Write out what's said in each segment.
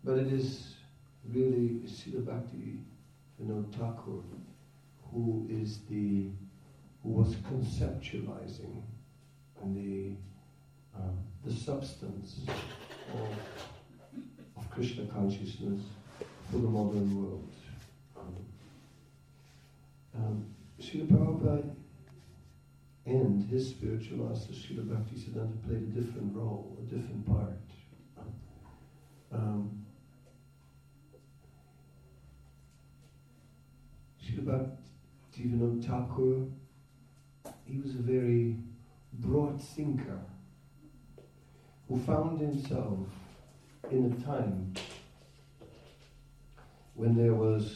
But it is really Srila Bhakti Vinod Thakur who was conceptualizing the substance of Krishna consciousness for the modern world. Srila Prabhupada and his spiritual master Srila Bhaktisiddhanta played a different role, a different part. Srila Bhaktivinoda Thakur, he was a very broad thinker who found himself in a time when there was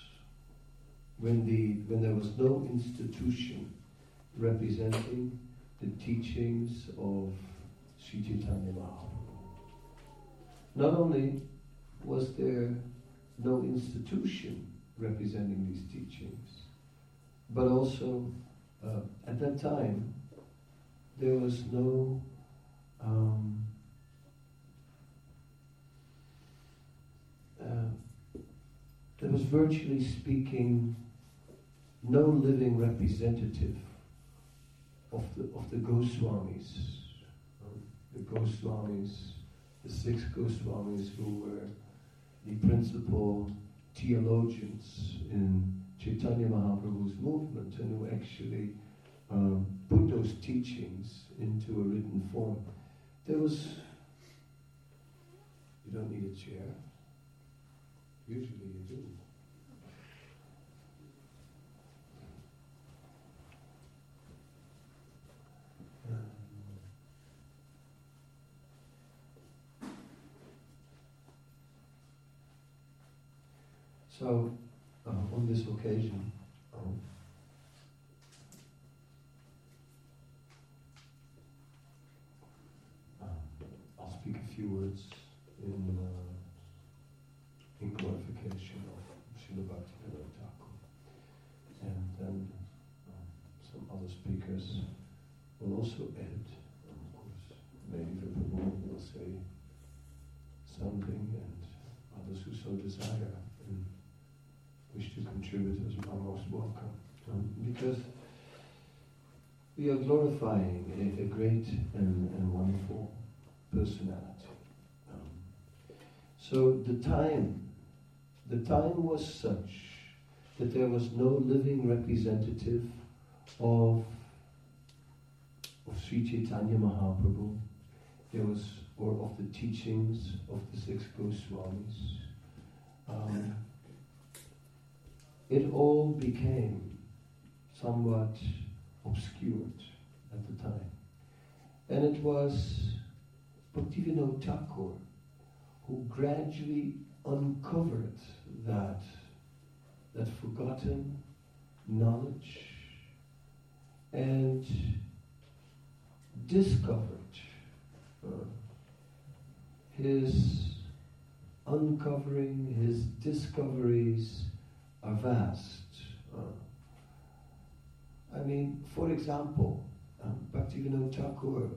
no institution representing the teachings of Sri Chaitanya Mahaprabhu. Not only was there no institution representing these teachings, but also at that time there was no there was virtually speaking no living representative of the Goswamis, the 6 Goswamis who were the principal theologians in Chaitanya Mahaprabhu's movement and who actually put those teachings into a written form. There was... You don't need a chair. Usually you do. So, on this occasion, I'll speak a few words in glorification of Srila Bhaktivinoda Thakur, and then some other speakers will also add. Of course, maybe the Prabhu will say something, and others who so desire and wish to contribute are most welcome. Because we are glorifying a great and wonderful personality. So the time was such that there was no living representative of Sri Chaitanya Mahaprabhu. Or of the teachings of the 6 Goswamis. It all became somewhat obscured at the time. And it was Bhaktivinoda Thakur who gradually uncovered that forgotten knowledge and discovered his uncovering, his discoveries are vast. For example, Bhaktivinoda Thakur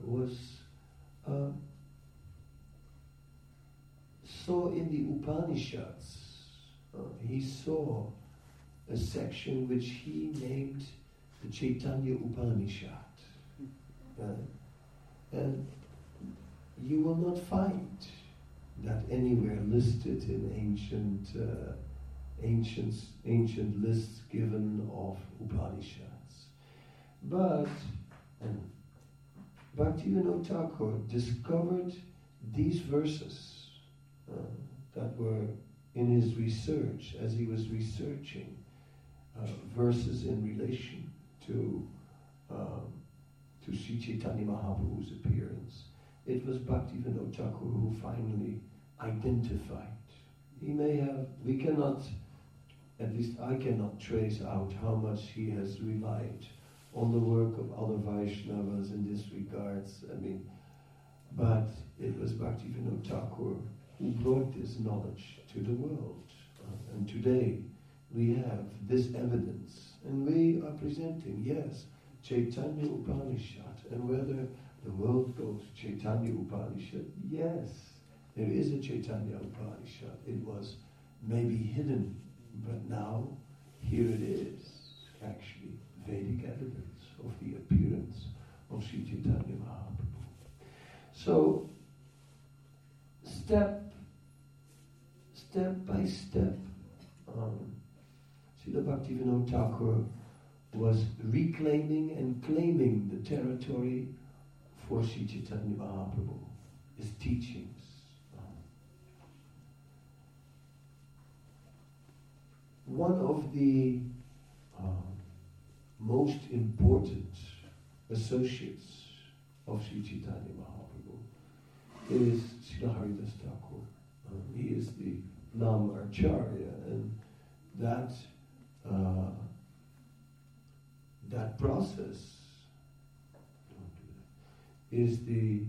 saw in the Upanishads, he saw a section which he named the Chaitanya Upanishad. And you will not find that anywhere listed in ancient lists given of Upanishads. But Bhaktivinoda Thakur discovered these verses that were in his research, as he was researching verses in relation to Sri Chaitanya Mahaprabhu's appearance. It was Bhaktivinoda Thakur who finally identified. We cannot, at least I cannot trace out how much he has relied on the work of other Vaishnavas in this regards. But it was Bhaktivinoda Thakur who brought this knowledge to the world. And today we have this evidence, and we are presenting, yes, Chaitanya Upanishad, and whether the world goes Chaitanya Upanishad, yes, There is a Chaitanya Upanishad. It was maybe hidden, but now here it is, actually, Vedic evidence of the appearance of Sri Chaitanya Mahaprabhu. So, step by step, Srila Bhaktivinoda Thakur was reclaiming and claiming the territory for Sri Chaitanya Mahaprabhu, his teachings. One of the most important associates of Sri Chaitanya Mahaprabhu is Srila Haridas Thakur. He is the Nam Acharya, and that process is the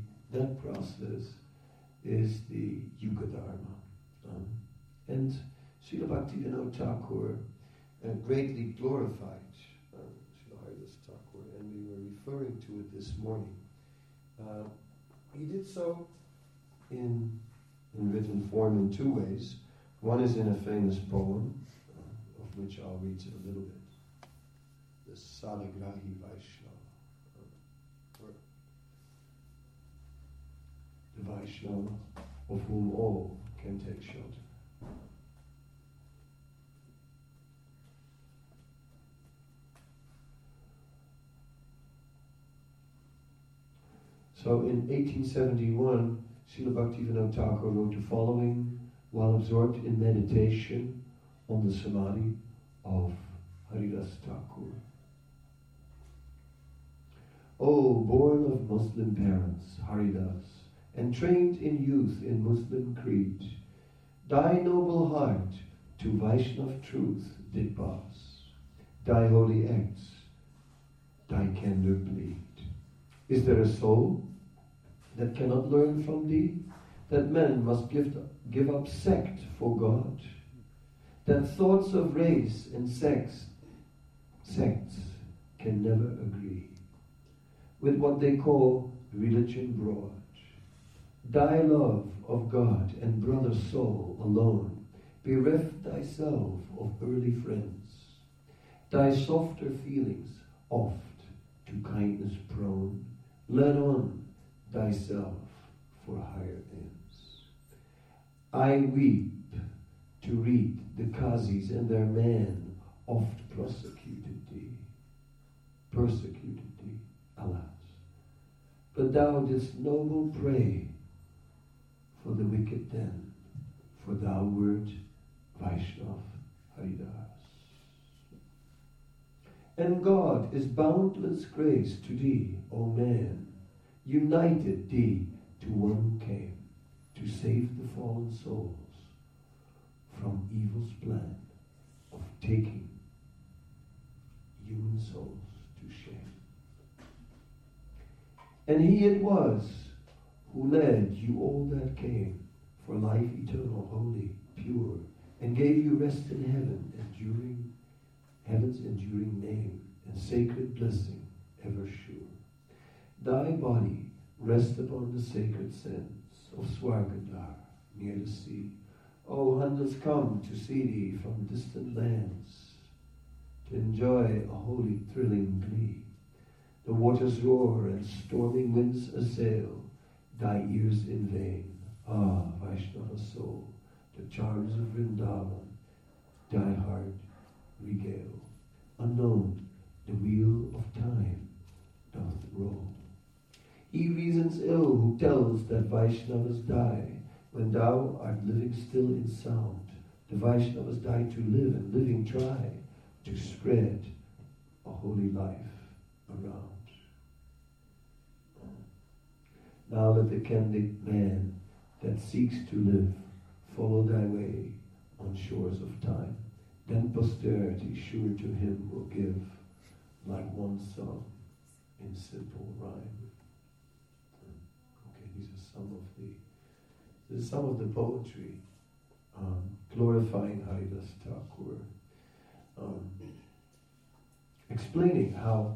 Yuga Dharma, and Srila Bhaktivinoda Thakur greatly glorified Srila Haridas Thakur, and we were referring to it this morning. He did so in written form in two ways. One is in a famous poem, of which I'll read a little bit. The Salagrahi Vaishnava, or the Vaishnava of whom all can take shelter. So in 1871, Srila Bhaktivinoda Thakur wrote the following while absorbed in meditation on the samadhi of Haridas Thakur. O born of Muslim parents, Haridas, and trained in youth in Muslim creed, thy noble heart to Vaishnav truth did pass. Thy holy acts, thy candor bleed. Is there a soul that cannot learn from thee, that men must give up sect for God, that thoughts of race and sects can never agree with what they call religion broad. Thy love of God and brother soul alone, bereft thyself of early friends, thy softer feelings oft to kindness prone, led on thyself for higher ends. I weep to read the Qazis and their men oft persecuted thee, alas. But thou didst noble pray for the wicked then, for thou wert Vaishnav Haridas. And God is boundless grace to thee, O man, united thee to one who came to save the fallen souls from evil's plan of taking human souls to shame. And he it was who led you all that came for life eternal, holy, pure, and gave you rest in heaven, enduring heaven's enduring name, and sacred blessing ever sure. Thy body rest upon the sacred sands of Swargadhar, near the sea. O hundreds come to see thee from distant lands, to enjoy a holy thrilling glee. The waters roar and storming winds assail thy ears in vain. Ah, Vaishnava soul, the charms of Vrindavan thy heart regale. Unknown, the wheel of time doth roll. He reasons ill who tells that Vaishnavas die when thou art living still in sound. The Vaishnavas die to live, and living try to spread a holy life around. Now let the candid man that seeks to live follow thy way on shores of time. Then posterity sure to him will give like one song in simple rhyme. Okay, this is some of the poetry glorifying Haridas Thakur, explaining how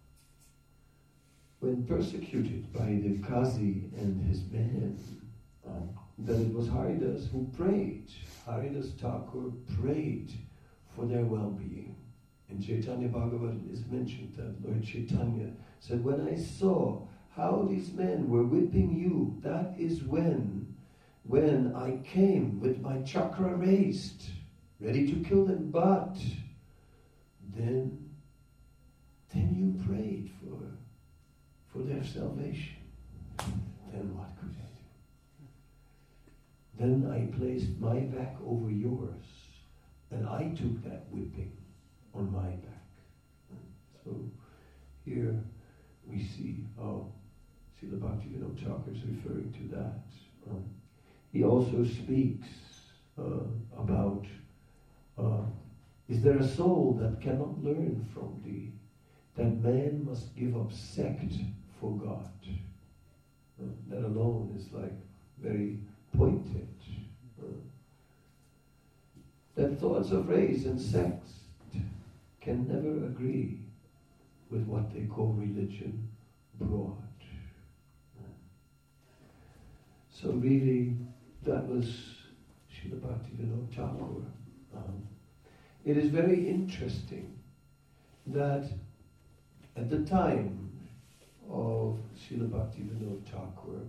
when persecuted by the Qazi and his men, Then it was Haridas who prayed. Haridas Thakur prayed for their well-being. In Chaitanya Bhagavat it is mentioned that Lord Chaitanya said, when I saw how these men were whipping you, that is when I came with my chakra raised, ready to kill them, but then you prayed for their salvation. Then what could I do? Then I placed my back over yours, and I took that whipping on my back. So here we see how Srila Bhaktivinoda Thakur is referring to that. He also speaks about, is there a soul that cannot learn from thee, that man must give up sect for God? That alone is like very pointed. That thoughts of race and sex can never agree with what they call religion broad. So really, that was Srila Bhaktivinoda Thakur. It is very interesting that at the time of Srila Bhaktivinoda Thakur,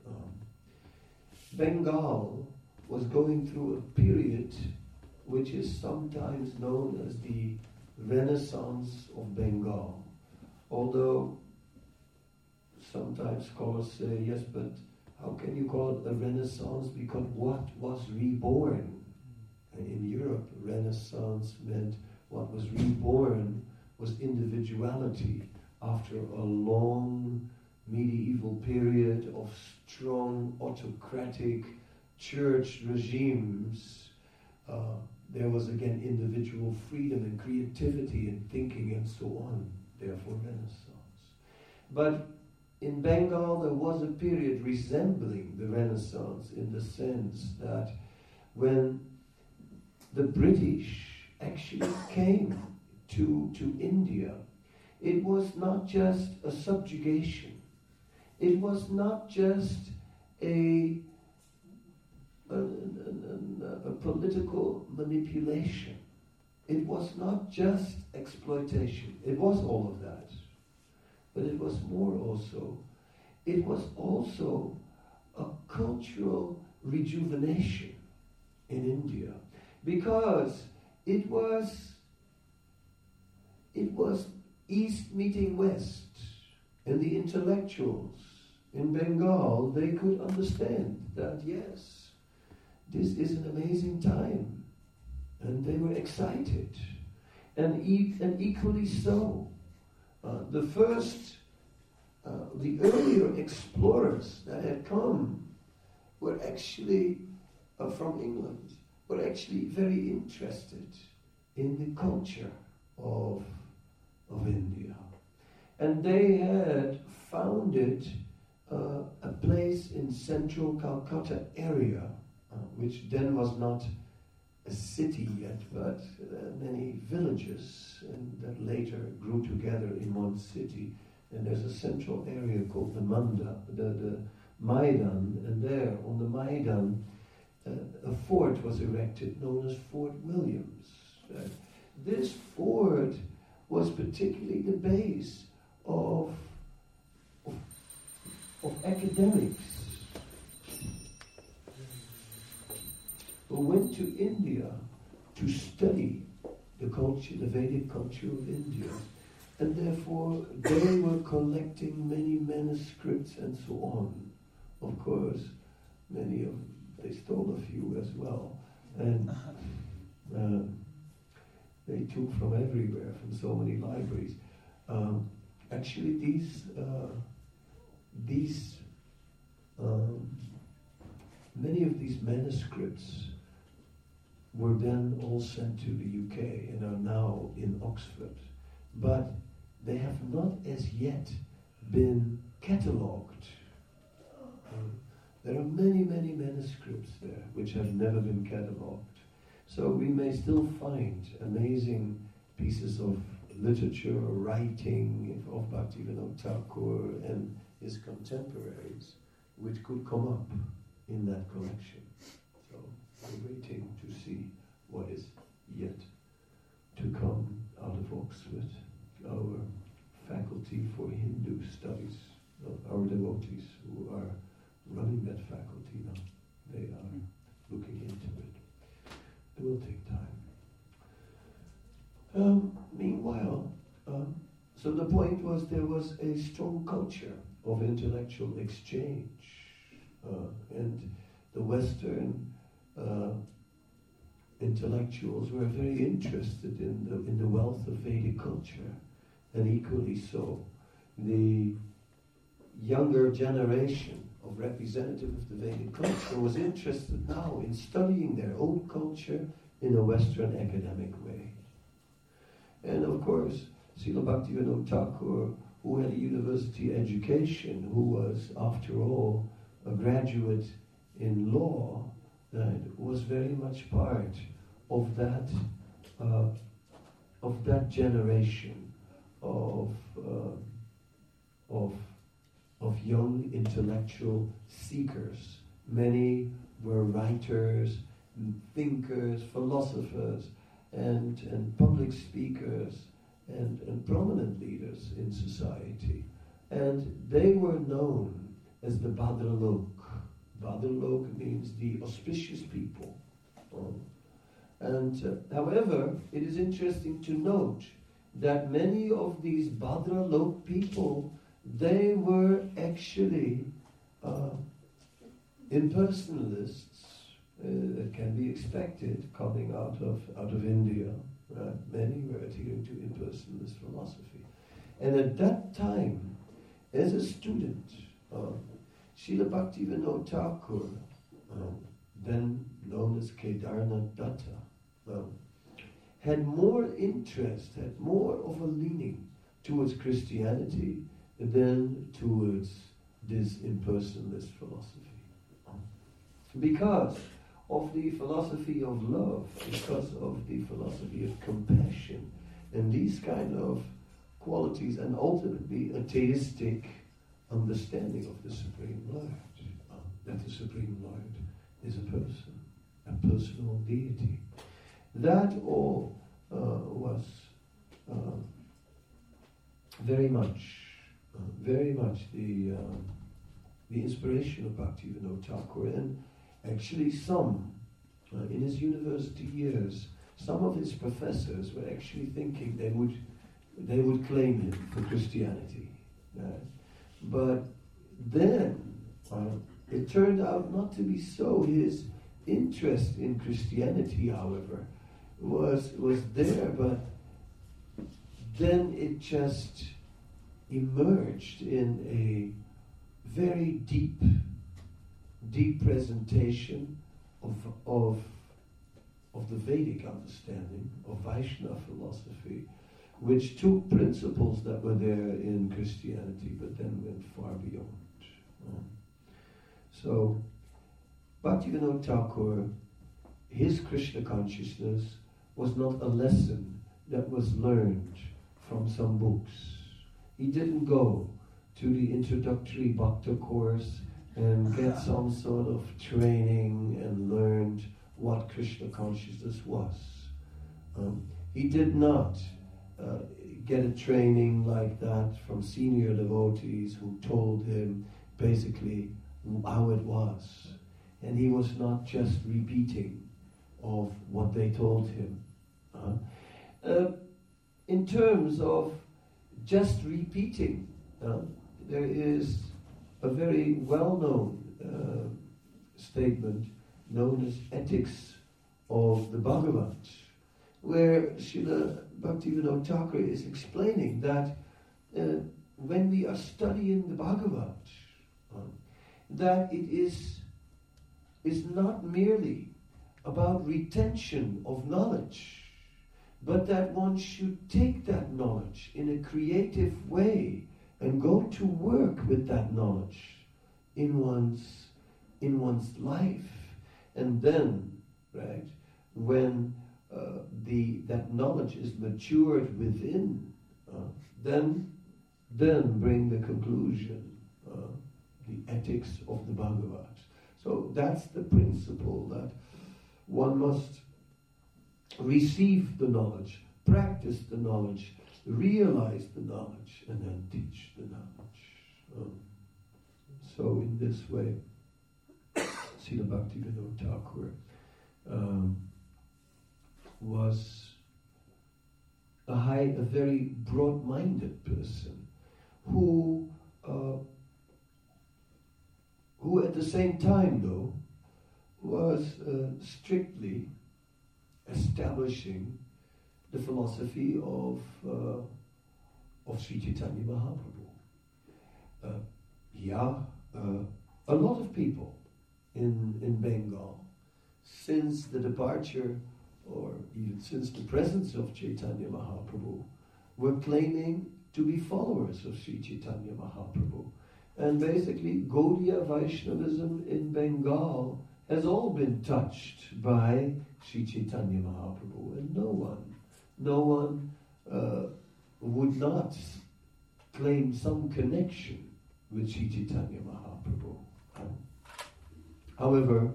Bengal was going through a period which is sometimes known as the Renaissance of Bengal. Although sometimes scholars say, yes, but how can you call it a Renaissance? Because what was reborn? In Europe, Renaissance meant what was reborn was individuality after a long medieval period of strong autocratic church regimes. There was again individual freedom and creativity and thinking and so on, therefore Renaissance. But in Bengal there was a period resembling the Renaissance in the sense that when the British actually came to India, it was not just a subjugation, it was not just a political manipulation. It was not just exploitation. It was all of that. But it was more also. It was also a cultural rejuvenation in India. Because it was East meeting West. And the intellectuals in Bengal, they could understand that, yes, this is an amazing time. And they were excited. And equally so. The earlier explorers that had come were actually from England, were actually very interested in the culture of India. And they had founded a place in central Calcutta area, which then was not a city yet, but many villages, and that later grew together in one city. And there's a central area called the Maidan, and there on the Maidan, a fort was erected known as Fort Williams. This fort was particularly the base of academics who went to India to study the culture, the Vedic culture of India. And therefore, they were collecting many manuscripts and so on. Of course, they stole a few as well. And they took from everywhere, from so many libraries. Actually, many of these manuscripts were then all sent to the UK and are now in Oxford. But they have not as yet been catalogued. There are many, many manuscripts there which have never been catalogued. So we may still find amazing pieces of literature or writing of Bhaktivinoda Thakur and his contemporaries which could come up in that collection. So we're waiting to see what is yet to come out of Oxford. Our faculty for Hindu studies, our devotees who are running that faculty now, they are looking into it. It will take time. Meanwhile, so the point was there was a strong culture of intellectual exchange, and the Western intellectuals were very interested in the wealth of Vedic culture, and equally so, the younger generation of representative of the Vedic culture was interested now in studying their own culture in a Western academic way. And of course, Srila Bhaktivinoda Thakur, who had a university education, who was, after all, a graduate in law, was very much part of that generation of young intellectual seekers. Many were writers, thinkers, philosophers, and public speakers, and prominent leaders in society. And they were known as the Bhadralok. Bhadralok means the auspicious people. However, it is interesting to note that many of these Bhadralok people, they were actually impersonalists. That can be expected coming out of India. Right? Many were adhering to impersonalist philosophy. And at that time, as a student, Srila Bhaktivinoda Thakur, then known as Kedarnath Datta, had more interest, had more of a leaning towards Christianity than towards this impersonalist philosophy. Because of the philosophy of love, because of the philosophy of compassion, and these kind of qualities, and ultimately a theistic understanding of the Supreme Lord, that the Supreme Lord is a person, a personal deity. That all was very much the inspiration of Bhaktivinoda Thakur, and actually some, in his university years, some of his professors were actually thinking they would claim him for Christianity. But then it turned out not to be so. His interest in Christianity, however, was there, but then it just emerged in a very deep presentation of the Vedic understanding of Vaishnava philosophy, which took principles that were there in Christianity, but then went far beyond. So, Bhaktivinoda Thakur, his Krishna consciousness was not a lesson that was learned from some books. He didn't go to the introductory Bhakta course and get some sort of training and learned what Krishna consciousness was. He did not get a training like that from senior devotees who told him basically how it was. And he was not just repeating of what they told him. In terms of just repeating, there is a very well-known statement known as Ethics of the Bhagavat, where Srila Bhaktivinoda Thakur is explaining that when we are studying the Bhagavat, that it is not merely about retention of knowledge, but that one should take that knowledge in a creative way and go to work with that knowledge in one's life. And then, right, when that knowledge is matured within, then bring the conclusion, the ethics of the Bhagavat. So that's the principle, that one must receive the knowledge, practice the knowledge, realize the knowledge, and then teach the knowledge. So in this way, Srila Bhaktivinoda Thakur was a very broad-minded person who at the same time, though, was strictly establishing the philosophy of Sri Chaitanya Mahaprabhu. A lot of people in Bengal, since the departure or even since the presence of Chaitanya Mahaprabhu, were claiming to be followers of Sri Chaitanya Mahaprabhu. And basically, Gaudiya Vaishnavism in Bengal has all been touched by Sri Chaitanya Mahaprabhu, and no one would not claim some connection with Sri Chaitanya Mahaprabhu. However,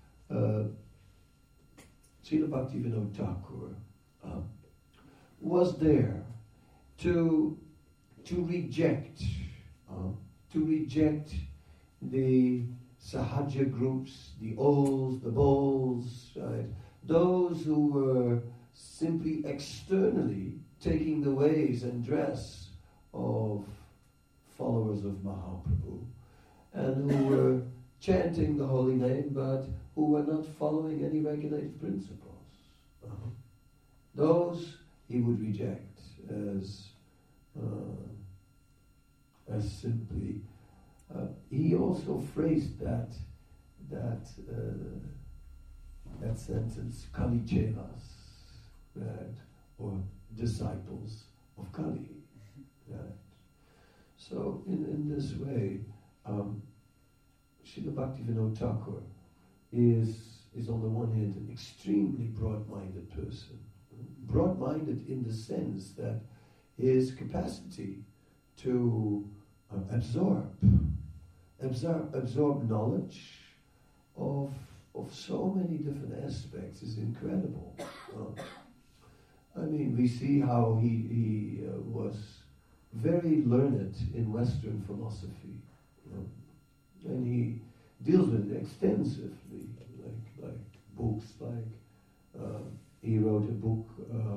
Srila Bhaktivinoda Thakur was there to reject the Sahaja groups, the Ols, the Bols, right? Those who were simply externally taking the ways and dress of followers of Mahaprabhu, and who were chanting the holy name, but who were not following any regulated principles. Those he would reject as simply. He also phrased that sentence, Kali Chelas, right, or disciples of Kali. Right. So in this way, Srila Bhaktivinoda Thakur is on the one hand an extremely broad-minded person. Broad-minded in the sense that his capacity to absorb knowledge of so many different aspects is incredible. We see how he was very learned in Western philosophy, and he deals with it extensively, like books, he wrote a book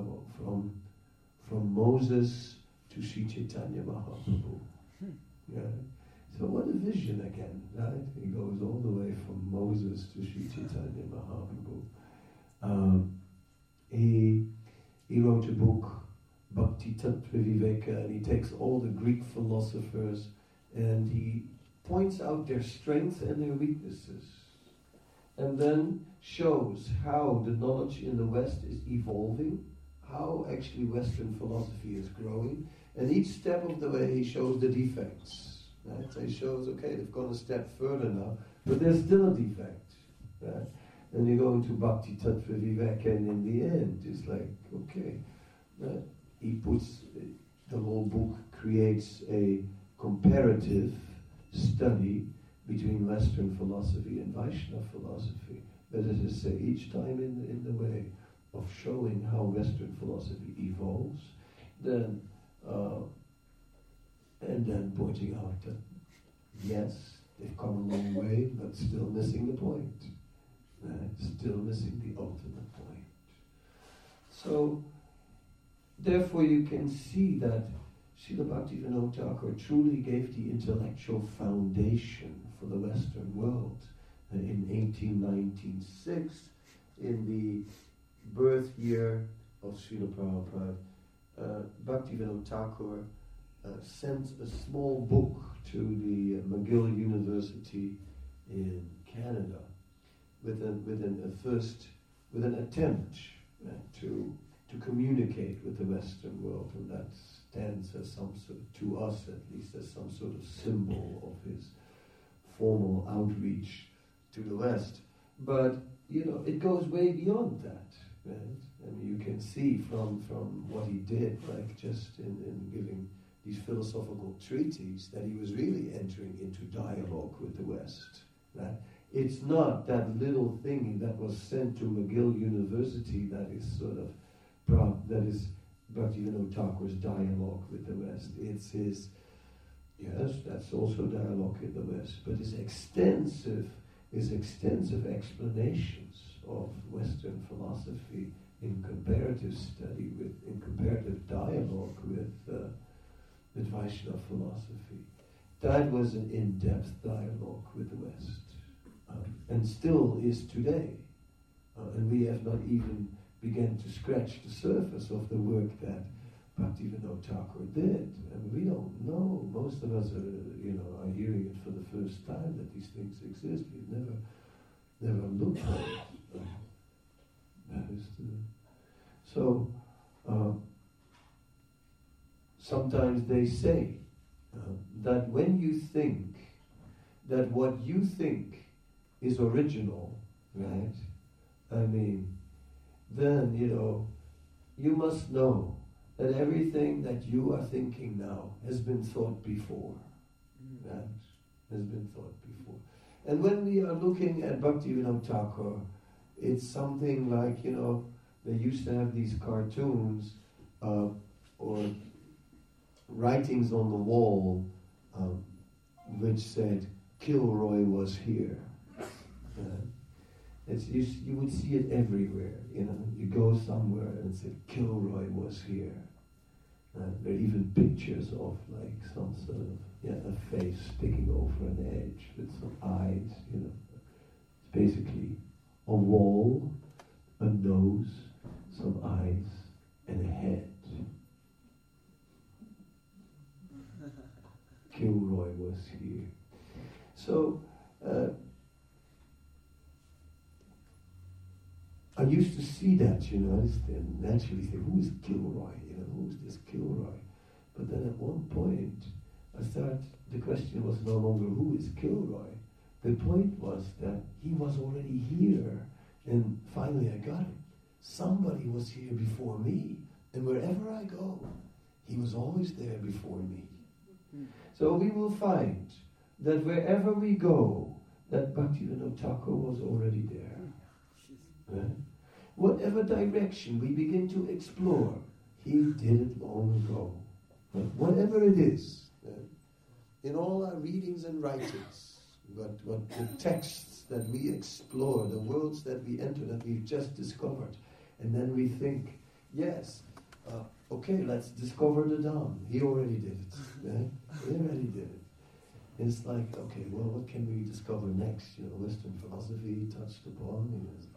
from Moses to Sri Chaitanya Mahaprabhu. Yeah. So what a vision again, right? He goes all the way from Moses to Sri Chaitanya Mahaprabhu. He wrote a book, Bhakti Tattva Viveka, and he takes all the Greek philosophers and he points out their strengths and their weaknesses, and then shows how the knowledge in the West is evolving, how actually Western philosophy is growing, and each step of the way he shows the defects. Right? So he shows, okay, they've gone a step further now, but there's still a defect. Right? And you go into Bhakti Tattva Viveka, and in the end, it's like, okay, he puts, the whole book creates a comparative study between Western philosophy and Vaishnava philosophy. But as I say, each time in the way of showing how Western philosophy evolves, then and then pointing out that yes, they've come a long way, but still missing the point. Still missing the ultimate point. So, therefore you can see that Srila Bhaktivinoda Thakur truly gave the intellectual foundation for the Western world. In 1896, in the birth year of Srila Prabhupada, Bhaktivinoda Thakur sent a small book to the McGill University in Canada with an attempt to communicate with the Western world, and that stands as some sort, to us at least, as some sort of symbol of his formal outreach to the West. But it goes way beyond that, right? You can see from what he did, like just in giving these philosophical treatises, that he was really entering into dialogue with the West, right? It's not that little thingy that was sent to McGill University that is sort of that is Bhaktivinoda Thakur's dialogue with the West. It's his, yes, that's also dialogue in the West, but his extensive explanations of Western philosophy in comparative study, in comparative dialogue with Vaishnava philosophy. That was an in-depth dialogue with the West, and still is today. And we have not even begun to scratch the surface of the work that Bhaktivinoda Thakur did. And we don't know. Most of us are hearing it for the first time that these things exist. We've never looked at it. That is so. Sometimes they say that when you think that what you think is original, right? I mean, then, you must know that everything that you are thinking now has been thought before. Right? Has been thought before. And when we are looking at Bhaktivinoda Thakur, it's something like, they used to have these cartoons or writings on the wall which said, Kilroy was here. You would see it everywhere. You go somewhere and it said, Kilroy was here. There are even pictures of like some sort of a face sticking over an edge with some eyes. It's basically a wall, a nose, some eyes, and a head. Kilroy was here. So I used to see that, I just naturally think, who is Kilroy? Who is this Kilroy? But then at one point, the question was no longer who is Kilroy. The point was that he was already here, and finally I got it. Somebody was here before me, and wherever I go, he was always there before me. So we will find that wherever we go, that Bhaktivinoda Thakur was already there. Right? Whatever direction we begin to explore, he did it long ago. Right? Whatever it is, in all our readings and writings, what the texts that we explore, the worlds that we enter, that we've just discovered, and then we think, yes, okay, let's discover the Dham. He already did it. Right? He already did it. It's like, okay, well, what can we discover next? Western philosophy touched upon. It's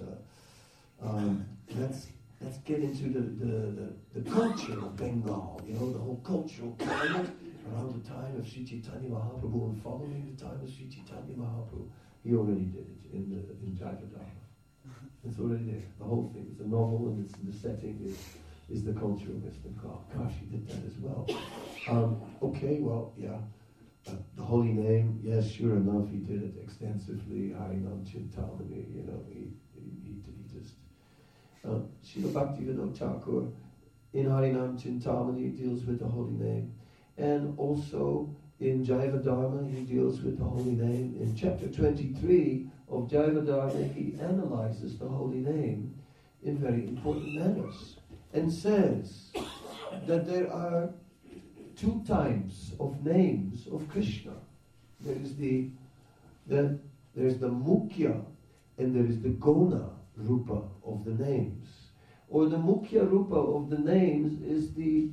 like, let's get into the culture of Bengal. The whole cultural climate around the time of Sri Chaitanya Mahaprabhu and following the time of Sri Chaitanya Mahaprabhu. He already did it in Jayavadharma. It's already there. The whole thing. It's a novel, and the setting is the culture of Western Bengal. Gosh, he did that as well. Okay, well, yeah. The holy name, yes, sure enough, he did it extensively. Harinam Chintamani, he just... Srila Bhaktivinoda Thakur in Harinam Chintamani deals with the holy name. And also in Jayavadharma, he deals with the holy name. In chapter 23 of Jayavadharma, he analyzes the holy name in very important manners and says that there are two types of names of Krishna. There's the Mukhya and there is the Gona Rupa of the names. Or the Mukhya Rupa of the names is the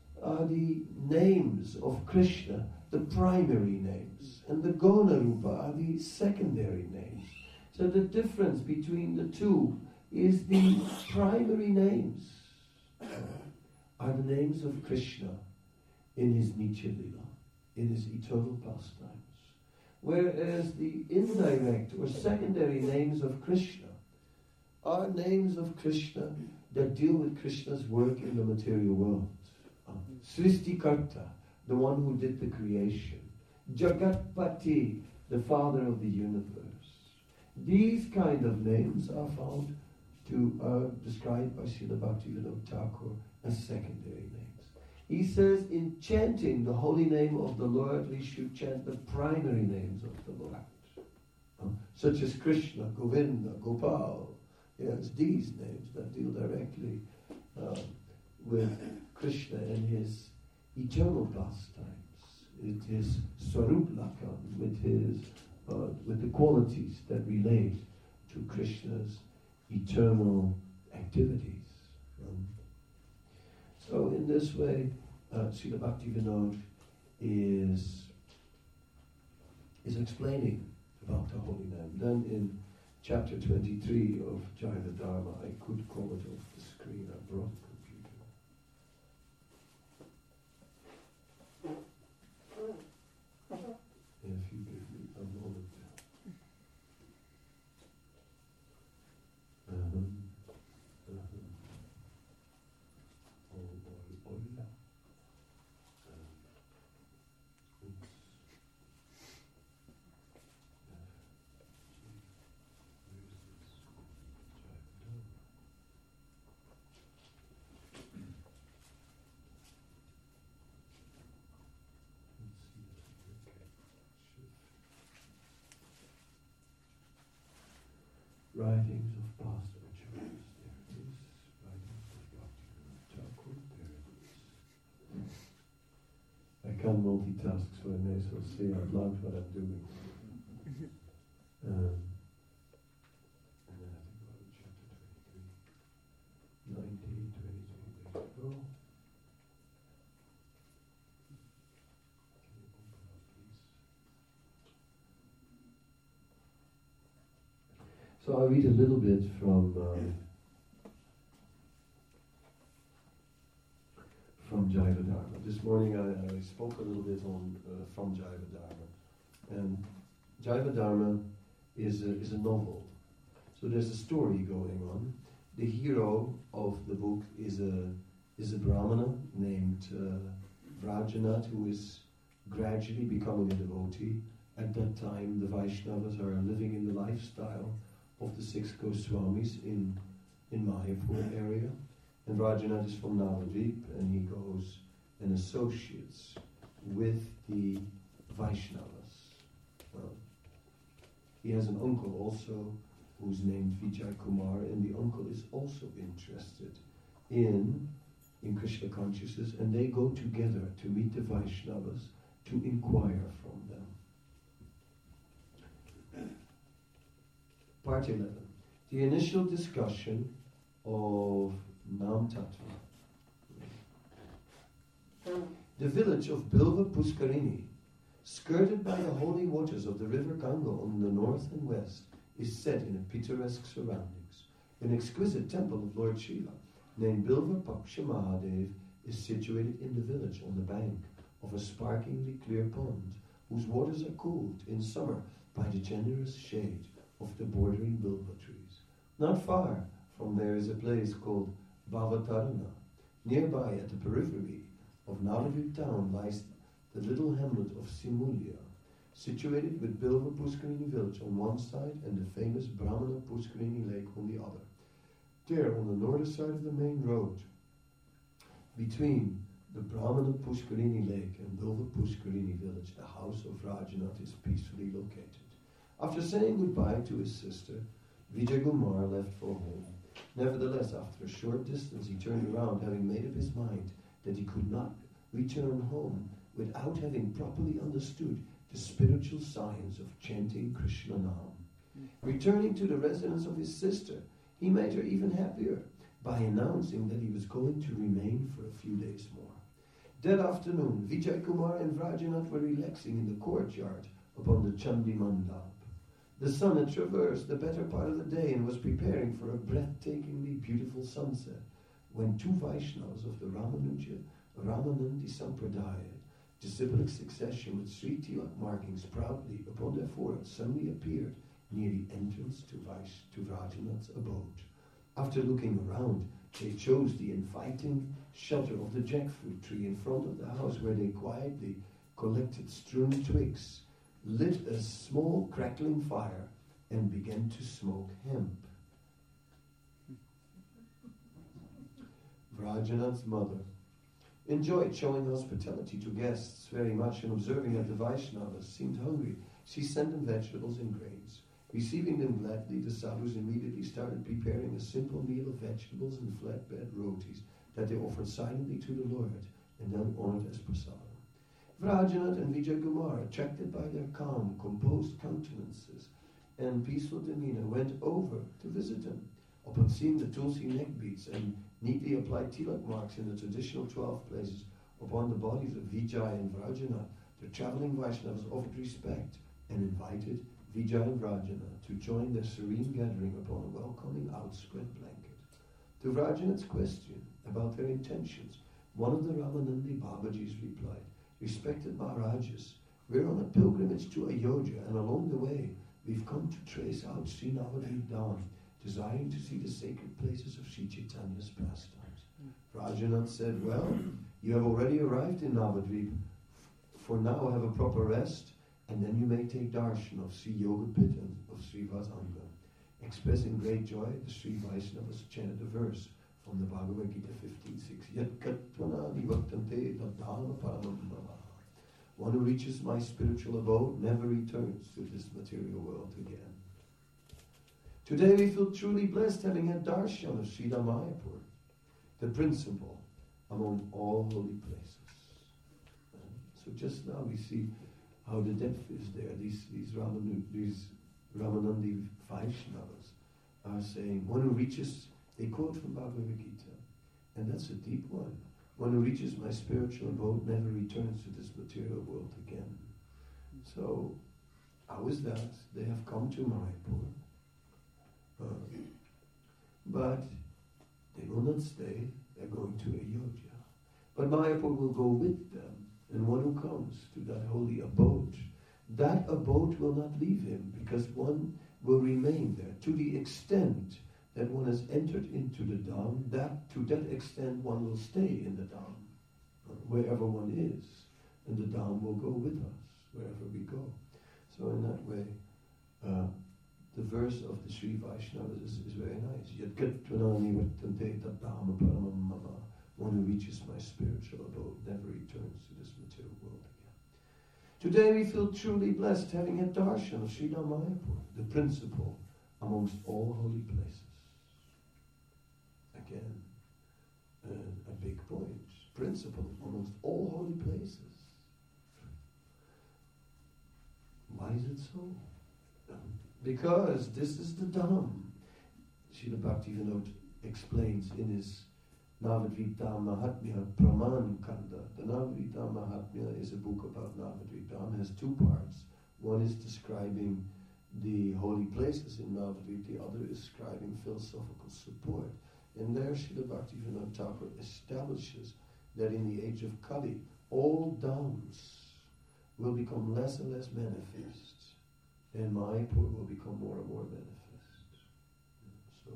names of Krishna, the primary names. And the Gona Rupa are the secondary names. So the difference between the two is the primary names are the names of Krishna in his Nitya Lila, in his eternal pastimes. Whereas the indirect or secondary names of Krishna are names of Krishna that deal with Krishna's work in the material world. Srishtikarta, the one who did the creation. Jagatpati, the father of the universe. These kind of names are found described by Srila Bhaktivinoda Thakur as secondary names. He says, in chanting the holy name of the Lord, we should chant the primary names of the Lord. such as Krishna, Govinda, Gopal. Yes, these names that deal directly with Krishna and his eternal pastimes. It is Swarup Lakan with the qualities that relate to Krishna's eternal activities. So in this way, Srila Bhaktivinoda is explaining about the holy name. Then in chapter 23 of Jaiva Dharma, I could call it off the screen, I brought the computer. If you give me a moment. Writings of past acharyas, there it is. Writings of Bhaktivinoda Thakur, there it is. I can't multitask, so I may as well say out loud what I'm doing. And then I think about chapter 23, 19, 22, there you go. Can you open up, please? So I'll read a little bit from Jaiva Dharma. This morning I spoke a little bit on from Jaiva Dharma, and Jaiva Dharma is a novel. So there's a story going on. The hero of the book is a Brahmana named Vrajanath, who is gradually becoming a devotee. At that time, the Vaishnavas are living in the lifestyle of the 6 Goswamis in Mayapur area. And Vrajanath is from Navadvip, and he goes and associates with the Vaishnavas. He has an uncle also who's named Vijay Kumar, and the uncle is also interested in Krishna consciousness, and they go together to meet the Vaishnavas to inquire from them. Part 11. The initial discussion of Nam Tattva. The village of Bilva Puskarini, skirted by the holy waters of the river Ganga on the north and west, is set in a picturesque surroundings. An exquisite temple of Lord Shiva, named Bilva Paksha Mahadev, is situated in the village on the bank of a sparklingly clear pond, whose waters are cooled in summer by the generous shade of the bordering bilva trees. Not far from there is a place called Bhavatarana. Nearby, at the periphery of Navadvip town, lies the little hamlet of Simulya, situated with Bilva Puskarini village on one side and the famous Brahmana Puskarini lake on the other. There, on the northern side of the main road, between the Brahmana Puskarini lake and Bilva Puskarini village, the house of Rajanath is peacefully located. After saying goodbye to his sister, Vijay Kumar left for home. Nevertheless, after a short distance, he turned around, having made up his mind that he could not return home without having properly understood the spiritual science of chanting Krishna Nam. Returning to the residence of his sister, he made her even happier by announcing that he was going to remain for a few days more. That afternoon, Vijay Kumar and Vrajanath were relaxing in the courtyard upon the Chandi Mandap. The sun had traversed the better part of the day and was preparing for a breathtakingly beautiful sunset when two Vaishnavas of the Ramanandi Sampradaya, disciplic succession with Sri Tilak markings proudly upon their foreheads, suddenly appeared near the entrance to Vrajanath's abode. After looking around, they chose the inviting shelter of the jackfruit tree in front of the house, where they quietly collected strewn twigs, lit a small crackling fire, and began to smoke hemp. Vrajanath's mother enjoyed showing hospitality to guests very much, and observing that the Vaishnavas seemed hungry, she sent them vegetables and grains. Receiving them gladly, the sadhus immediately started preparing a simple meal of vegetables and flatbread rotis that they offered silently to the Lord and then honored as prasadam. Vrajanath and Vijaykumar, attracted by their calm, composed countenances and peaceful demeanor, went over to visit them. Upon seeing the tulsi neck beads and neatly applied tilak marks in the traditional 12 places upon the bodies of Vijay and Vrajanath, the travelling Vaishnavas offered respect and invited Vijay and Vrajanath to join their serene gathering upon a welcoming outspread blanket. To Vrajanath's question about their intentions, one of the Ramanandi Babajis replied, "Respected Maharajas, we're on a pilgrimage to Ayodhya, and along the way we've come to trace out Sri Navadvip Dham, desiring to see the sacred places of Sri Chaitanya's pastimes." Vrajanath said, "Well, you have already arrived in Navadvip. For now have a proper rest, and then you may take darshan of Sri Yogapit and of Sri Vasanga." Expressing great joy, the Sri Vaishnavas chanted a verse from the Bhagavad Gita 15:6. Yat katvana nivaktante tadhana paramam mama. One who reaches my spiritual abode never returns to this material world again. Today we feel truly blessed having had darshan of Sri Mayapur, the principal among all holy places. So just now we see how the depth is there. These Ramanandi Vaishnavas are saying, one who reaches, they quote from Bhagavad Gita, and that's a deep one. One who reaches my spiritual abode never returns to this material world again. So, how is that? They have come to Mayapur, but they will not stay. They're going to Ayodhya. But Mayapur will go with them. And one who comes to that holy abode, that abode will not leave him, because one will remain there to the extent that one has entered into the Dham. To that extent one will stay in the Dham, wherever one is, and the Dham will go with us wherever we go. So in that way, the verse of the Sri Vaishnavas is very nice. Yat katvanani vartante tat dhama paramam mama. One who reaches my spiritual abode never returns to this material world again. Today we feel truly blessed having had darshan of Sri Mayapur, the principal amongst all holy places. Again, a big point. Principal amongst all holy places. Why is it so? Because this is the Dham. Srila Bhaktivinoda explains in his Navadvip Dham Mahatmya Praman Kanda. The Navadvip Dham Mahatmya is a book about Navadvip Dham. It has two parts. One is describing the holy places in Navadvip. The other is describing philosophical support. And there Srila Bhaktivinoda Thakur establishes that in the age of Kali, all Dhams will become less and less manifest. And Mayapur will become more and more manifest. So,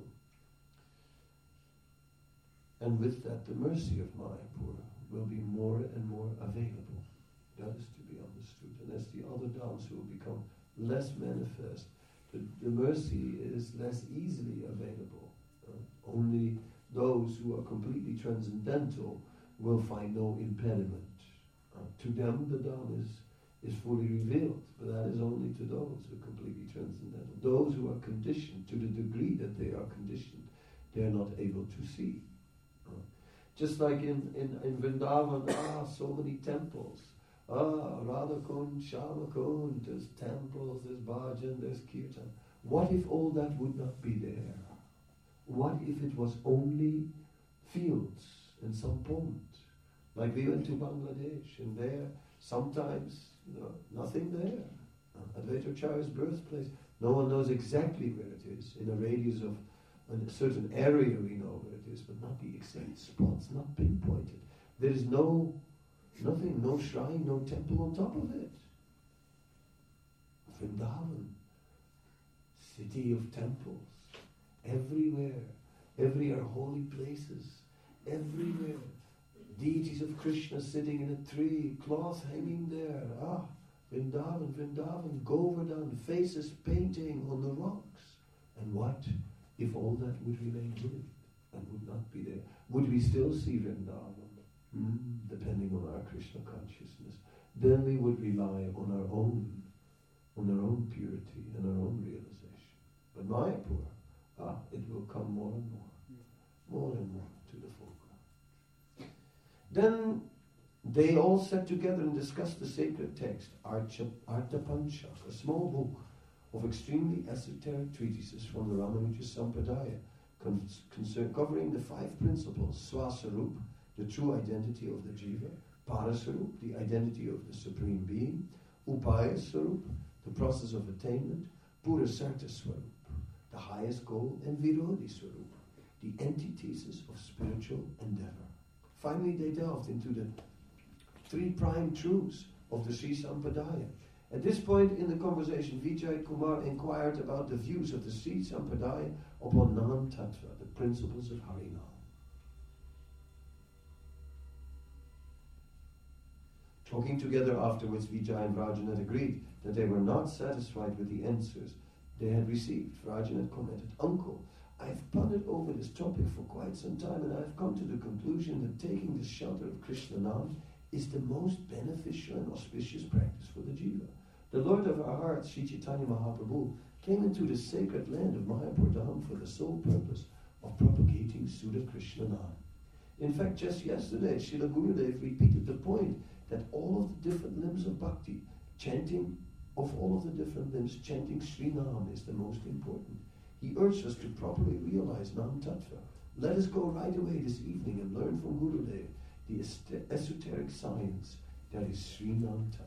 and with that, the mercy of Mayapur will be more and more available. That is to be understood. And as the other Dhams will become less manifest, the mercy is less easily available. Only those who are completely transcendental will find no impediment. To them, the Dham is fully revealed, but that is only to those who are completely transcendental. Those who are conditioned, to the degree that they are conditioned, they are not able to see. Just like in Vrindavan, so many temples. Radha Kund, Shama Kund, there's temples, there's bhajan, there's kirtan. What if all that would not be there? What if it was only fields and some pond? Like we went to Bangladesh, and there, sometimes, nothing there. Advaita Acharya's birthplace, no one knows exactly where it is. In a radius of a certain area we know where it is, but not the exact spots, not pinpointed. There is nothing, no shrine, no temple on top of it. Vrindavan, city of temples, everywhere are holy places, everywhere. Deities of Krishna sitting in a tree, cloth hanging there. Vrindavan, Govardhan, faces painting on the rocks. And what if all that would remain hidden and would not be there? Would we still see Vrindavan? Depending on our Krishna consciousness. Then we would rely on our own purity and our own realization. Mayapur, it will come more and more to the foreground. Then they all sat together and discussed the sacred text, Arthapanchak, a small book of extremely esoteric treatises from the Ramanuja Sampradaya, covering the 5 principles: Swasarup, the true identity of the Jiva; Parasarup, the identity of the Supreme Being; Upaya Sarup, the process of attainment; Purasartha Swarup, the highest goal; and Virodhi Swarup, the antithesis of spiritual endeavor. Finally, they delved into the 3 prime truths of the Sri Sampradaya. At this point in the conversation, Vijay Kumar inquired about the views of the Sri Sampradaya upon Nam Tattva, the principles of Harinam. Talking together afterwards, Vijay and Vrajanath agreed that they were not satisfied with the answers they had received. Vrajanath commented, "Uncle, I've pondered over this topic for quite some time, and I've come to the conclusion that taking the shelter of Krishna Nam is the most beneficial and auspicious practice for the Jiva. The Lord of our hearts, Sri Chaitanya Mahaprabhu, came into the sacred land of Mayapur Dham for the sole purpose of propagating Sudha Krishna Nam. In fact, just yesterday, Srila Gurudev repeated the point that all of the different limbs of bhakti, chanting Sri Nam is the most important. He urged us to properly realize Nam Tattva. Let us go right away this evening and learn from Gurudev the esoteric science that is Sri Nam Tattva."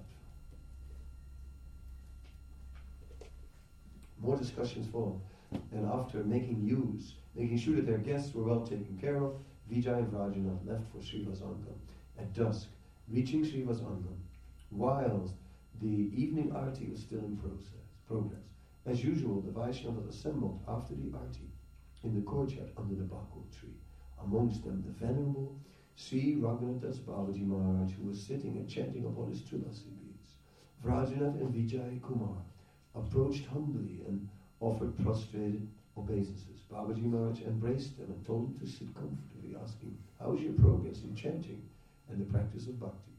More discussions followed, and after making sure that their guests were well taken care of, Vijay and Vrajanath left for Srivasangam at dusk, reaching Srivasangam whilst the evening arati was still in progress. As usual, the Vaishnavas assembled after the arati in the courtyard under the bakul tree. Amongst them, the venerable Sri Raghunathas Babaji Maharaj, who was sitting and chanting upon his tulasi beads. Vrajanath and Vijay Kumar approached humbly and offered prostrated obeisances. Babaji Maharaj embraced them and told them to sit comfortably, asking, "How is your progress in chanting and the practice of bhakti?"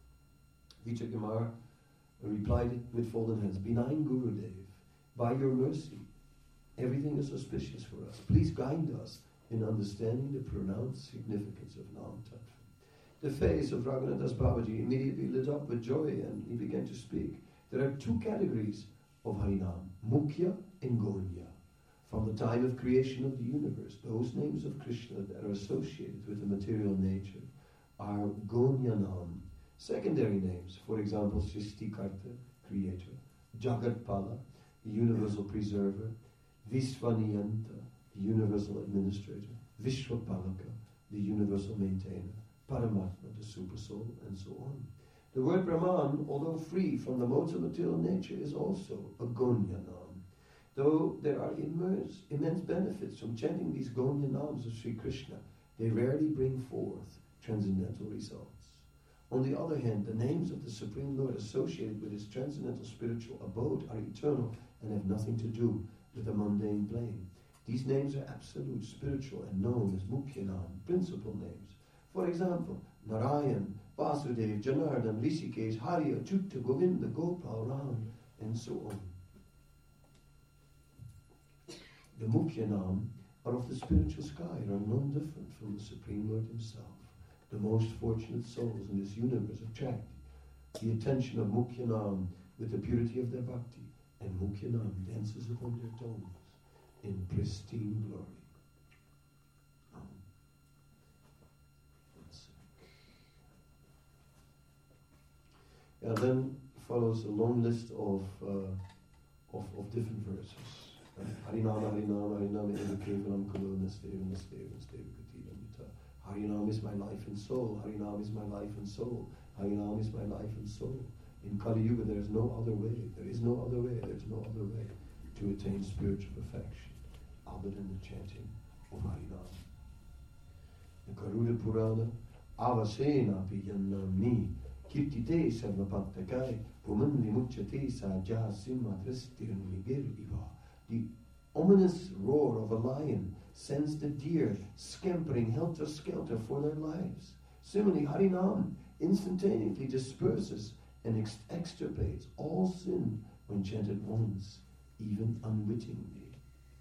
Vijay Kumar replied with folded hands, "Benign Gurudev, by your mercy, everything is auspicious for us. Please guide us in understanding the pronounced significance of Nam Tattva." The face of Raghunathas Babaji immediately lit up with joy, and he began to speak. There are 2 categories of Harinam, Mukhya and Gonya. From the time of creation of the universe, those names of Krishna that are associated with the material nature are Gonya Nam. Secondary names, for example, Srishtikarta, creator; Jagatpala, the universal preserver; Visvaniyanta, the universal administrator; Vishwapalaka, the universal maintainer; Paramatma, the supersoul, and so on. The word Brahman, although free from the modes of material nature, is also a Gonya Nam. Though there are immense benefits from chanting these Gonya Nams of Sri Krishna, they rarely bring forth transcendental results. On the other hand, the names of the Supreme Lord associated with his transcendental spiritual abode are eternal and have nothing to do with the mundane plane. These names are absolute, spiritual, and known as Mukhya Nam, principal names. For example, Narayan, Vasudev, Janardhan, Rishikesh, Hari, Achyuta, Govinda, Gopal, Ram, and so on. The Mukhya Nam are of the spiritual sky and are none different from the Supreme Lord himself. The most fortunate souls in this universe attract the attention of Mukhya Nam with the purity of their bhakti, and Mukhya Nam dances upon their tongues in pristine glory. And then follows a long list of different verses. Harinama, Harinama, Harinama, Eva Kevalam, Kulu, Nasteva, Nasteva, Nasteva, Katila, Mita. Harinam is my life and soul. Harinam is my life and soul. Harinam is my life and soul. In Kali Yuga there is no other way. There is no other way. There is no other way to attain spiritual perfection other than the chanting of Harinam. The Garuda Purana, Avasena Piyanami, Kirtite Sarvapaktakai, Pumanli Muchate Saja Simha Tristirnigir Iva. The ominous roar of a lion sends the deer scampering helter-skelter for their lives. Similarly, Harinam instantaneously disperses and extirpates all sin when chanted once, even unwittingly.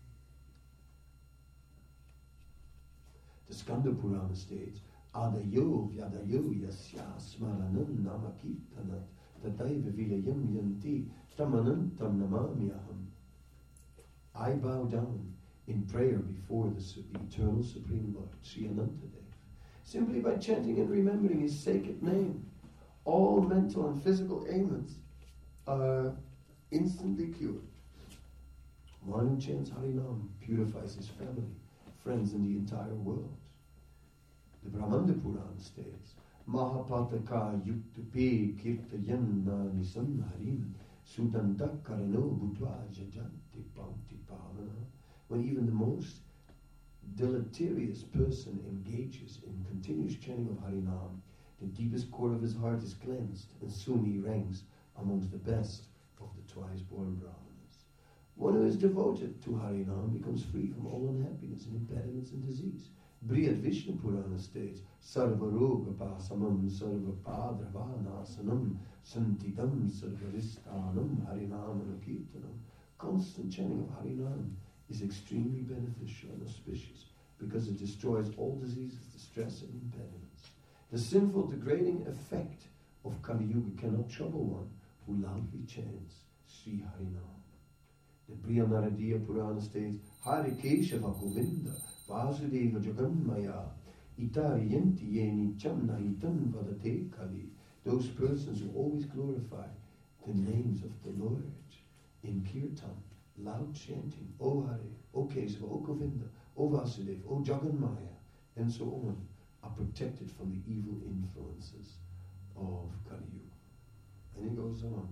The Skanda Purana states, Adayo Vyadayo Yasya Smaranam Namakirtanat Tataiva Vilayam Yanti Tamanantam Namamyaham. I bow down in prayer before the eternal Supreme Lord, Sri Anantadev, simply by chanting and remembering his sacred name. All mental and physical ailments are instantly cured. One who chants Harinam purifies his family, friends, and the entire world. The Brahmanda Purana states, Mahapataka yuktupe kirtayanna nisam harim sudandak karano bhutva jajanti panti pavana. When even the most deleterious person engages in continuous chanting of Harinam, the deepest core of his heart is cleansed, and soon he ranks amongst the best of the twice-born Brahmanas. One who is devoted to Harinam becomes free from all unhappiness and impediments and disease. Brihad Vishnu Purana states, Sarvaroga Pasamam Sarvapadravanasanam Santidam Sarvaristanam Harinam Kirtanam. Constant chanting of Harinam is extremely beneficial and auspicious because it destroys all diseases, distress, and impediments. The sinful, degrading effect of Kali Yuga cannot trouble one who loudly chants Sri Harinam. The Brihadaranyaka Purana states, Hare Keshava Govinda Vasudeva Jaganmaya Itariyanti Yeni Chamna Itam Vadate Kali. Those persons who always glorify the names of the Lord in Kirtan, loud chanting, O Hare, O Kesava, O Govinda, O Vasudeva, O Jaganmaya, and so on, are protected from the evil influences of Kali Yuga. And he goes on.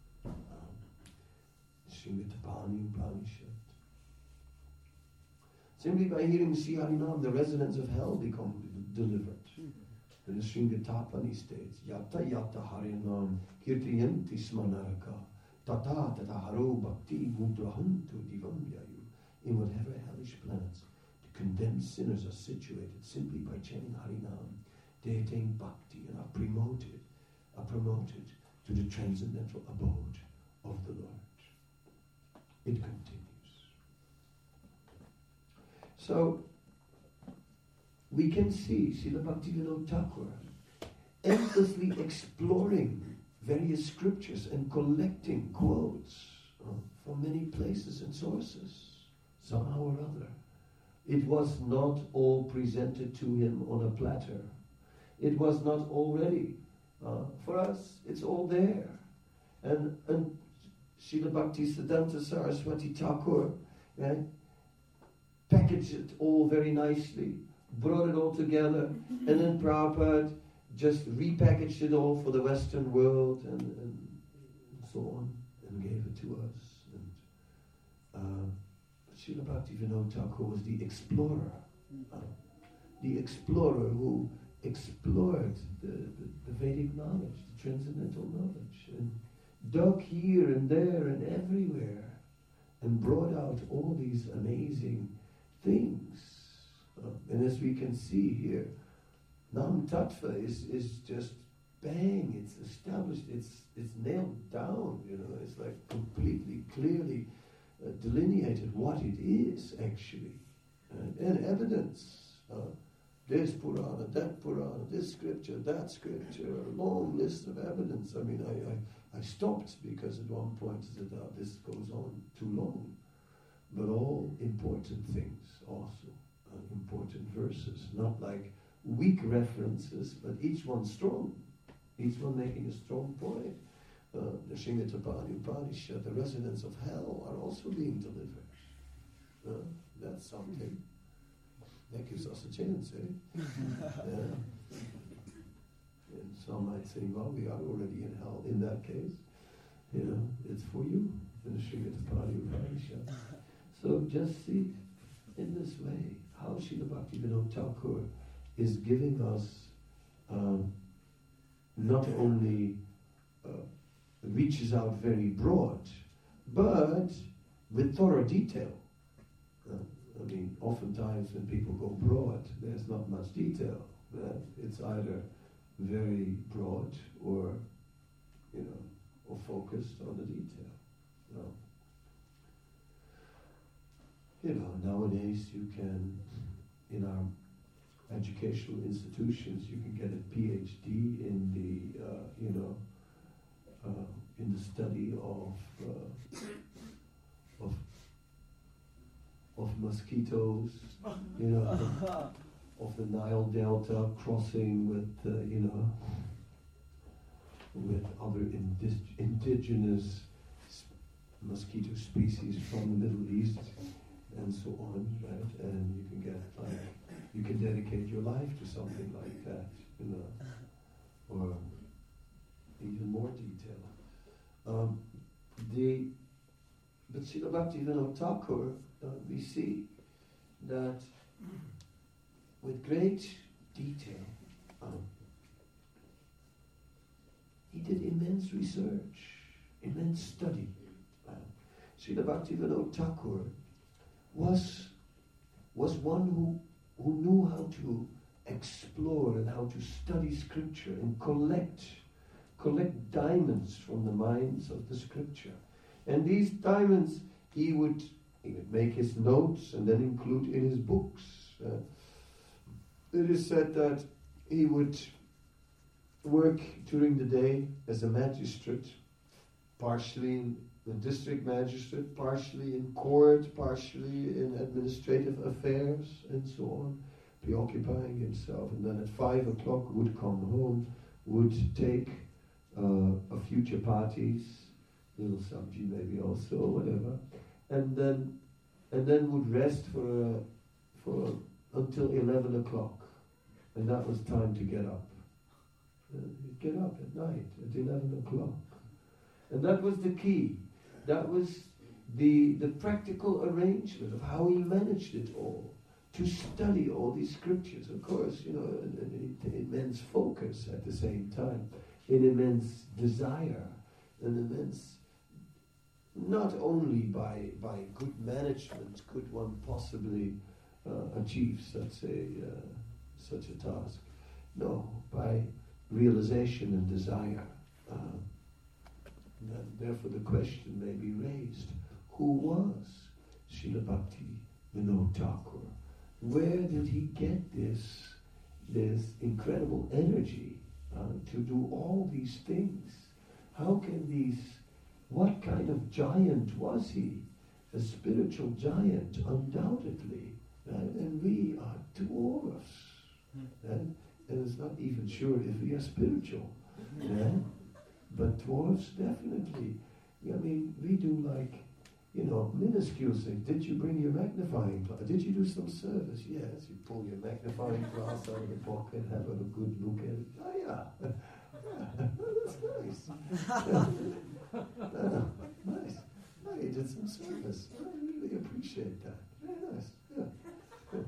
Srimad Upanishad. Simply by hearing Sri Harinam, the residents of hell become delivered. And the Sringatapani states, Yata Yata Harinam Kirtiyanti Smanaraka Tata Tata Haro Bhakti Mudrahantu Divam Yayu. In whatever hellish planets the condemned sinners are situated, simply by chanting Harinam, they attain bhakti and are promoted to the transcendental abode of the Lord. It continues. So, we can see Srila Bhaktivinoda Thakur endlessly exploring various scriptures and collecting quotes from many places and sources, somehow or other. It was not all presented to him on a platter. It was not all ready. For us, it's all there. And Srila Bhaktisiddhanta Saraswati Thakur packaged it all very nicely, brought it all together, and then Prabhupada just repackaged it all for the Western world and so on, and gave it to us. And Srila Bhaktivinoda Thakur was the explorer who explored the Vedic knowledge, the transcendental knowledge, and dug here and there and everywhere, and brought out all these amazing things. And as we can see here, Nam Tattva is just bang, it's established, it's nailed down, it's like completely, clearly delineated what it is actually. And evidence, this Purana, that Purana, this scripture, that scripture, a long list of evidence. I mean, I stopped because at one point I said, this goes on too long. But all important things also, important verses, not like weak references, but each one strong, each one making a strong point. The Srimad Upanishad, the residents of hell are also being delivered. That's something. That gives us a chance, eh? Yeah. And some might say, well, we are already in hell. In that case, it's for you in the Srimad Upanishad. So just see in this way how Srila Bhaktivinoda Thakur is giving us not only reaches out very broad, but with thorough detail. I mean, oftentimes when people go broad, there's not much detail. It's either very broad or, or focused on the detail. Nowadays you can, in our educational institutions. You can get a PhD in the, in the study of mosquitoes, of the Nile Delta, crossing with, with other indigenous mosquito species from the Middle East, and so on, right? And you can get you can dedicate your life to something like that, or even more detail. But Srila Bhaktivinoda Thakur, we see that with great detail, he did immense research, immense study. Srila Bhaktivinoda Thakur was one who knew how to explore and how to study scripture and collect diamonds from the mines of the scripture. And these diamonds he would make his notes and then include in his books. It is said that he would work during the day as a magistrate, partially in the district magistrate, partially in court, partially in administrative affairs, and so on, preoccupying himself. And then at 5 o'clock would come home, would take a few chapatis, little sabji maybe also, whatever, and then would rest for until 11 o'clock, and that was time to get up. He'd get up at night at 11 o'clock, and that was the key. That was the practical arrangement of how he managed it all, to study all these scriptures. Of course, an immense focus at the same time, an immense desire, an immense, not only by good management could one possibly achieve such a task. No, by realization and desire. Therefore the question may be raised, who was Srila Bhaktivinoda Thakur? Where did he get this incredible energy to do all these things? What kind of giant was he? A spiritual giant, undoubtedly. And we are dwarfs. And it's not even sure if we are spiritual. But dwarfs, definitely. I mean, we do minuscule things. Did you bring your magnifying glass? Did you do some service? Yes. You pull your magnifying glass out of the pocket, have a good look at it. Oh, yeah. That's nice. Nice. Oh, you did some service. I really appreciate that. Very nice. Good.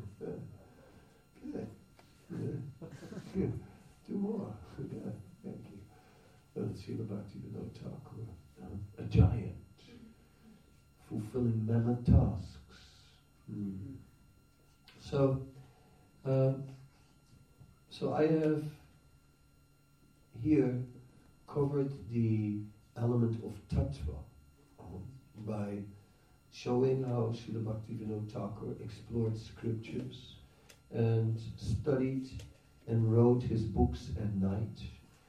Good. Do more. Yeah. Thank you. Srila Bhaktivinoda Thakur, a giant, fulfilling mammoth tasks. So I have here covered the element of tattva by showing how Srila Bhaktivinoda Thakur explored scriptures and studied and wrote his books at night.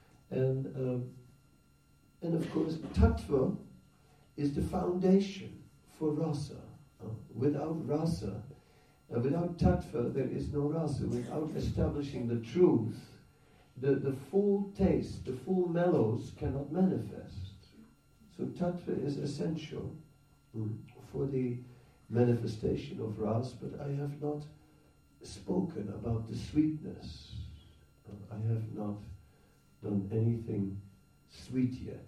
And of course, tattva is the foundation for rasa. Without rasa, without tattva, there is no rasa. Without establishing the truth, the full taste, the full mellows cannot manifest. So tattva is essential for the manifestation of rasa, but I have not spoken about the sweetness. I have not done anything sweet yet.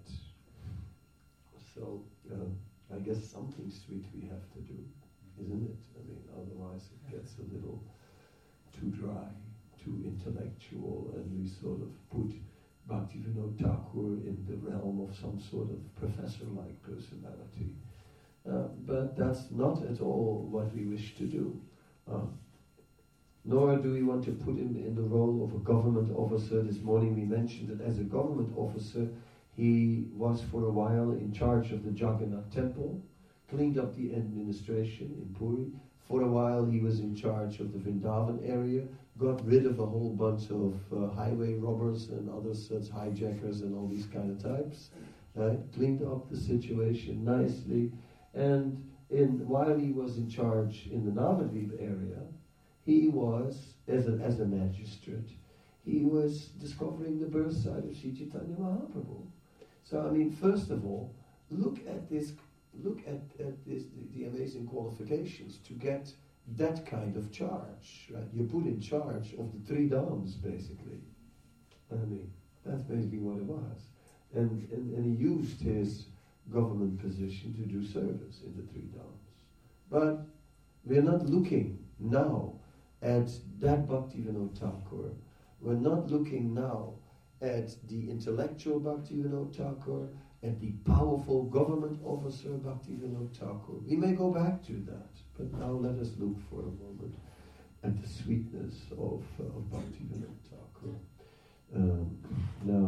So I guess something sweet we have to do, isn't it? I mean, otherwise it gets a little too dry, too intellectual, and we sort of put Bhaktivinoda Thakur in the realm of some sort of professor-like personality. But that's not at all what we wish to do. Nor do we want to put him in the role of a government officer. This morning we mentioned that as a government officer, he was for a while in charge of the Jagannath temple, cleaned up the administration in Puri, For a while he was in charge of the Vrindavan area, got rid of a whole bunch of highway robbers and other such hijackers and all these kind of types, cleaned up the situation nicely, and while he was in charge in the Navadvip area, he was, as a magistrate, he was discovering the birth site of Sri Chaitanya Mahaprabhu. So, I mean, first of all, look at the amazing qualifications to get that kind of charge, right? You're put in charge of the three dhams, basically. I mean, that's basically what it was. And he used his government position to do service in the three dhams. But we're not looking now at that Bhaktivinoda Thakur. We're not looking now at the intellectual Bhaktivinoda Thakur, at the powerful government officer Bhaktivinoda Thakur. We may go back to that, but now let us look for a moment at the sweetness of Bhaktivinoda Thakur. Now,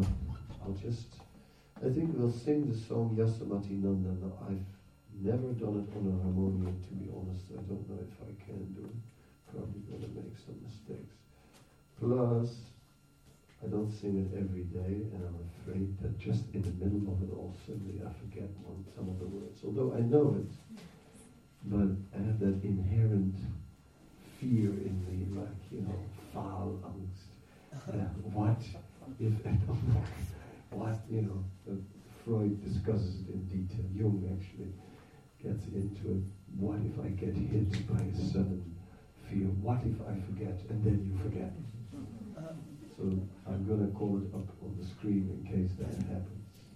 I think we'll sing the song Yasamati Nanda. Now, I've never done it on a harmonium, to be honest. I don't know if I can do it. Probably going to make some mistakes. Plus, I don't sing it every day, and I'm afraid that just in the middle of it all, suddenly I forget some of the words. Although I know it, but I have that inherent fear in me, like, faal angst. What if I don't know? What, Freud discusses it in detail. Jung actually gets into it. What if I get hit by a sudden fear? What if I forget? And then you forget. So I'm going to call it up on the screen in case that happens.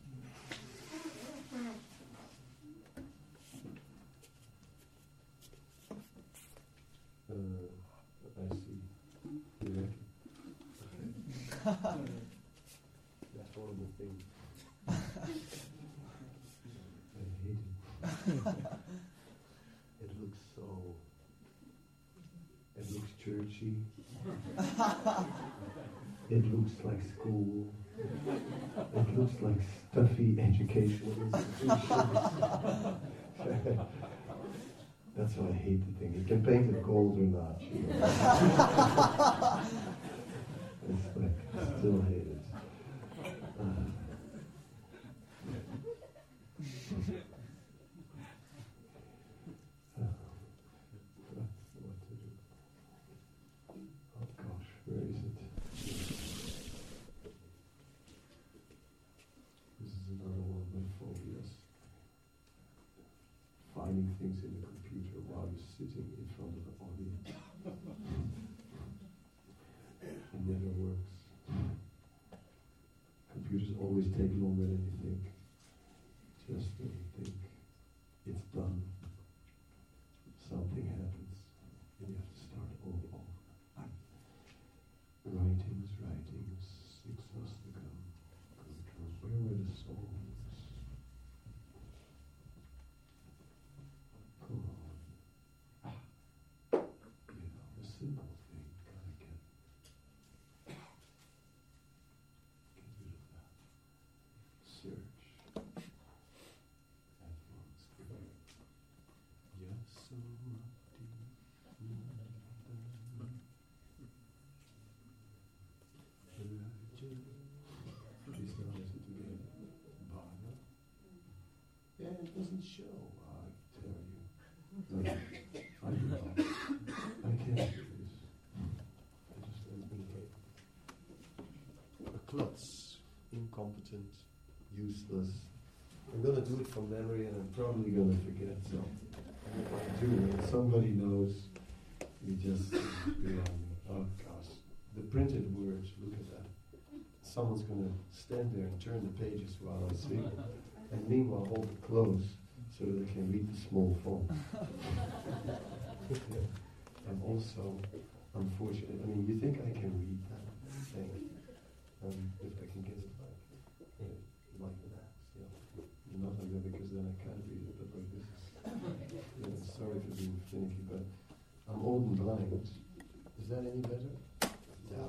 I see. You reckon? Okay. That's one of the things. I hate it. It looks churchy. It looks like school. It looks like stuffy educational institutions. That's why I hate the thing. You can paint it gold or not. It's like, I still hate it. Where is it? This is another one of my phobias. Finding things in the computer while you're sitting in front of the audience. It never works. Computers always take longer than you think. Just when you think it's done, something happens, and you have to start all over. Writings, exhausticum. Where were the souls? Come on. A simple thing, gotta get rid of that. Search. At once. Yeah, it doesn't show, I tell you. No, I do not. I can't do this. I just don't think a klutz, incompetent, useless. I'm going to do it from memory and I'm probably going to forget, so I'm going to do it. If somebody knows, you just be on me. Oh gosh, the printed words, look at that. Someone's going to stand there and turn the pages while I speak. And meanwhile, hold it close so that they can read the small font. I'm also, unfortunately, I mean, you think I can read that thing? If I can get it like that. Yeah. Not like that because then I can't read it, but like this. Sorry for being finicky, but I'm old and blind. Is that any better? Yeah.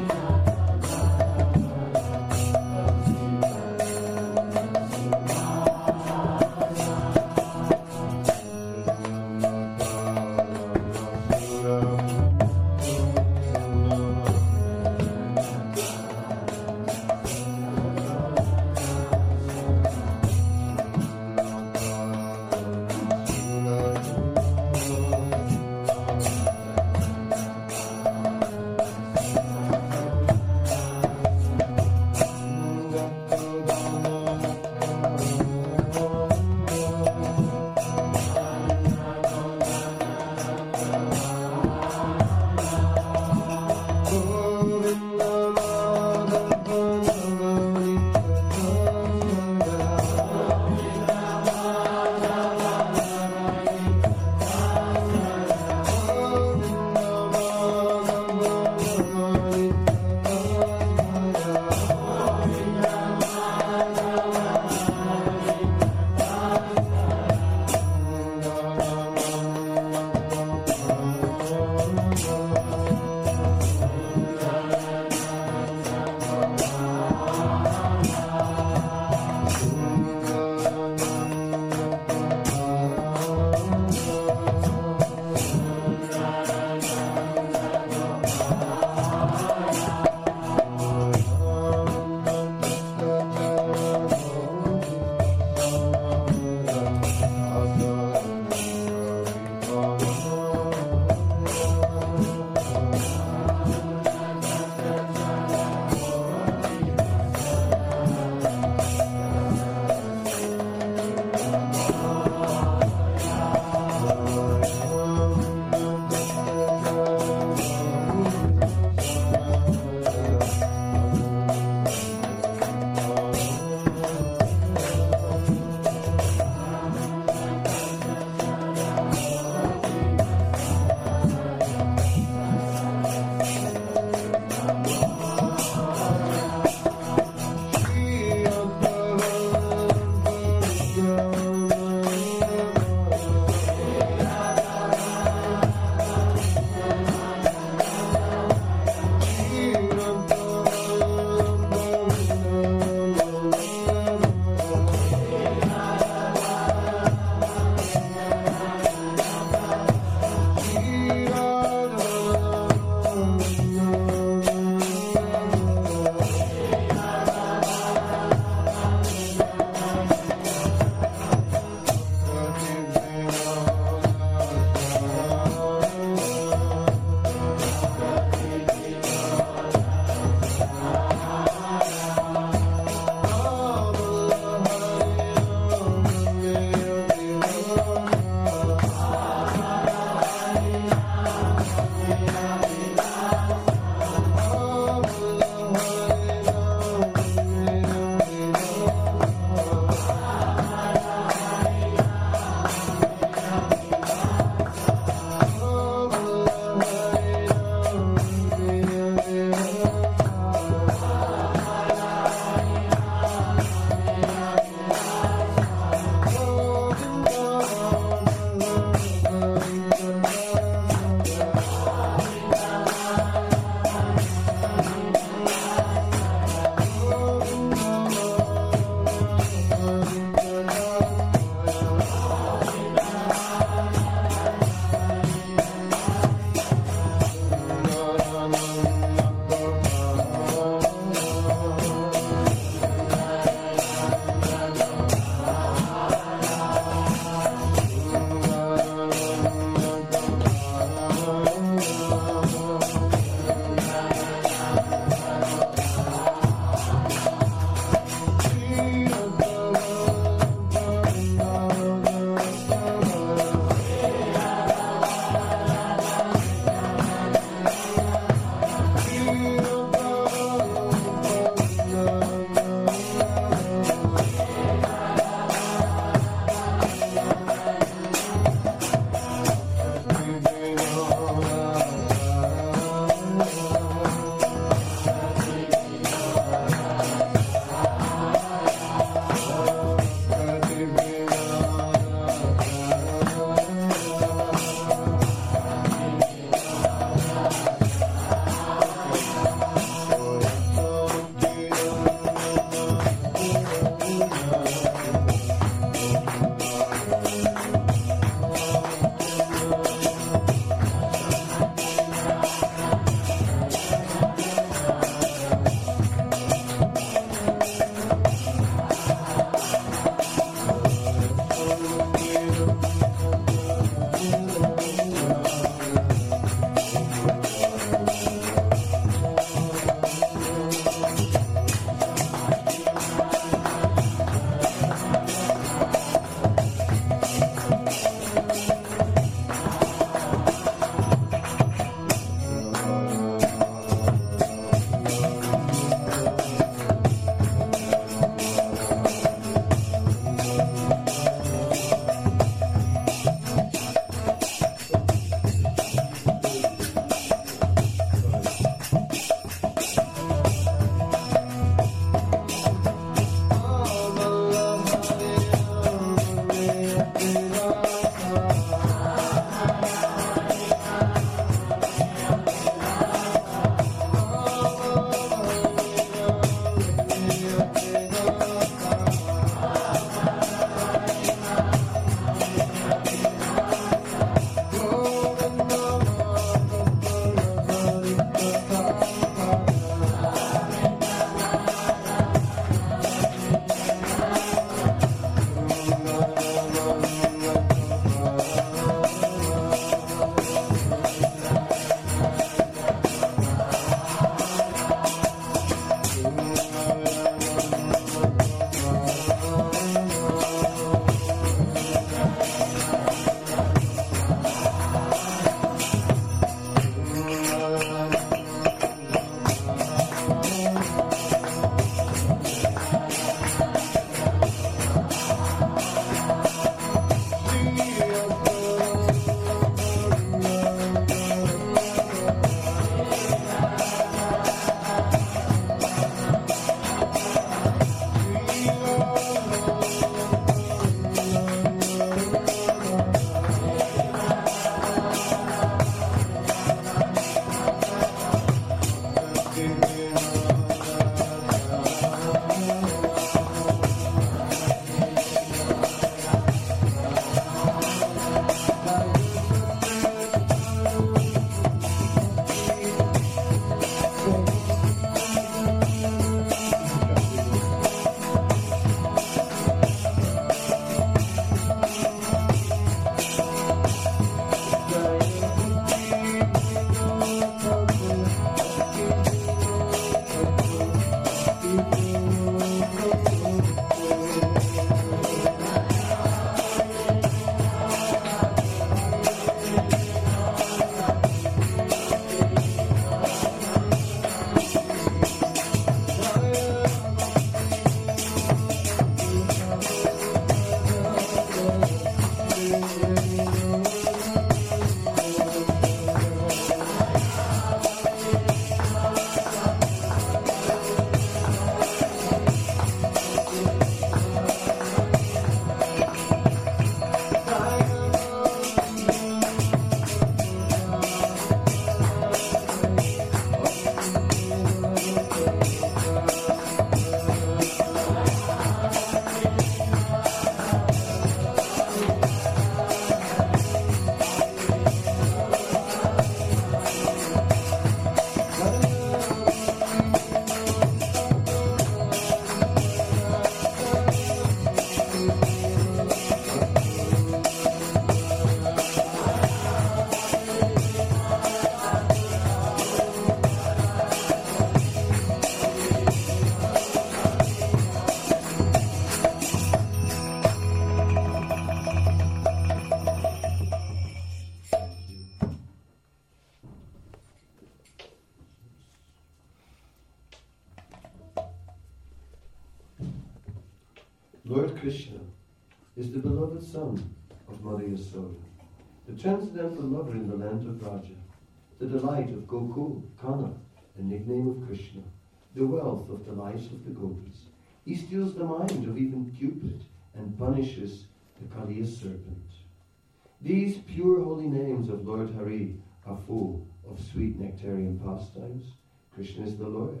Lord Krishna is the beloved son of Mother Yasoda, the transcendental lover in the land of Vraja, the delight of Gokul, Kana, the nickname of Krishna, the wealth of the lives of the gopis. He steals the mind of even Cupid and punishes the Kaliya serpent. These pure holy names of Lord Hari are full of sweet nectarian pastimes. Krishna is the Lord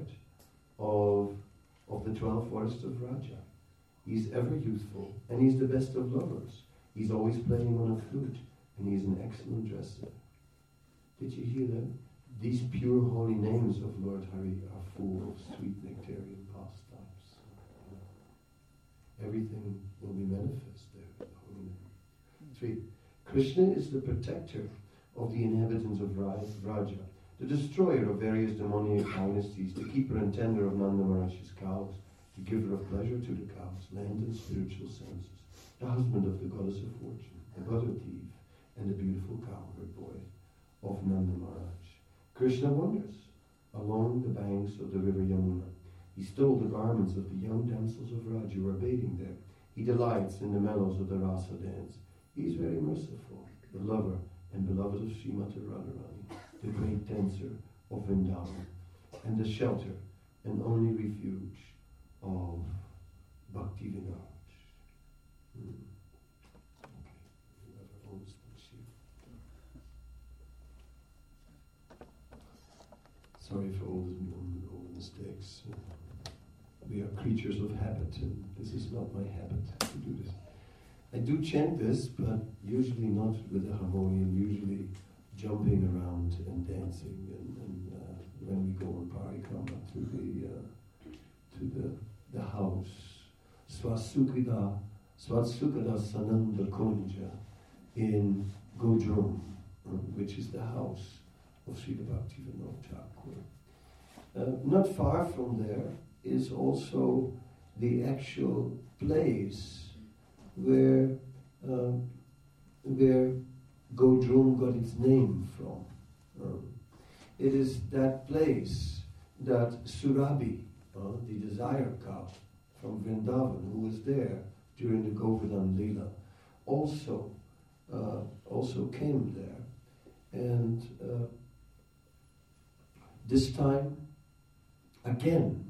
of the 12 forests of Vraja. He's ever youthful, and he's the best of lovers. He's always playing on a flute, and he's an excellent dresser. Did you hear that? These pure holy names of Lord Hari are full of sweet nectarian pastimes. Everything will be manifest there with the holy name. 3. Krishna is the protector of the inhabitants of Vraja, the destroyer of various demoniac dynasties, the keeper and tender of Nanda Maharaj's cows, the giver of pleasure to the cows, land and spiritual senses, the husband of the goddess of fortune, the butter thief, and the beautiful cowherd boy of Nanda Maharaj. Krishna wanders along the banks of the river Yamuna. He stole the garments of the young damsels of Raj who are bathing there. He delights in the mellows of the rasa dance. He is very merciful, the lover and beloved of Srimati Radharani, the great dancer of Vrindavan, and the shelter and only refuge of Bhakti Vinod. Sorry for all the mistakes. We are creatures of habit, and this is not my habit to do this. I do chant this, but usually not with a harmonium, usually jumping around and dancing, and when we go on parikrama to the house. Swasukada Sananda Kunja in Godrum, which is the house of Srila Bhaktivinoda Thakur. Not far from there is also the actual place where Godrum got its name from. It is that place that Surabhi, the desire cow from Vrindavan, who was there during the Govardhan Leela, also came there. And this time, again,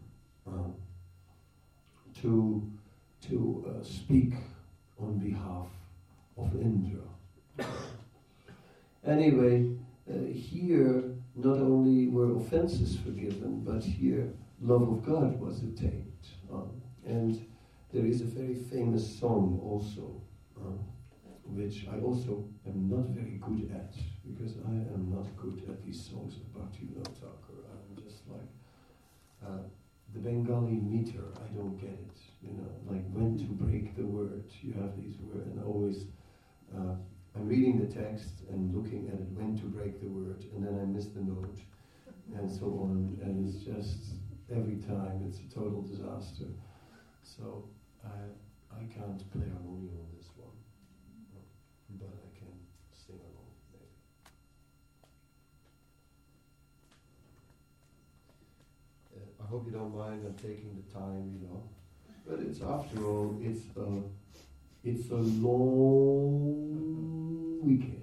to speak on behalf of Indra. Anyway, here not only were offenses forgiven, but here love of God was attained. And there is a very famous song also, which I also am not very good at, because I am not good at these songs of Bhaktivinoda Thakur. I'm just like the Bengali meter, I don't get it. Like when to break the word. You have these words, and always I'm reading the text and looking at it, when to break the word, and then I miss the note, and so on, and it's just every time it's a total disaster. So I can't play harmonium on this one, but I can sing along maybe. I hope you don't mind I'm taking the time, but it's after all, it's a long weekend.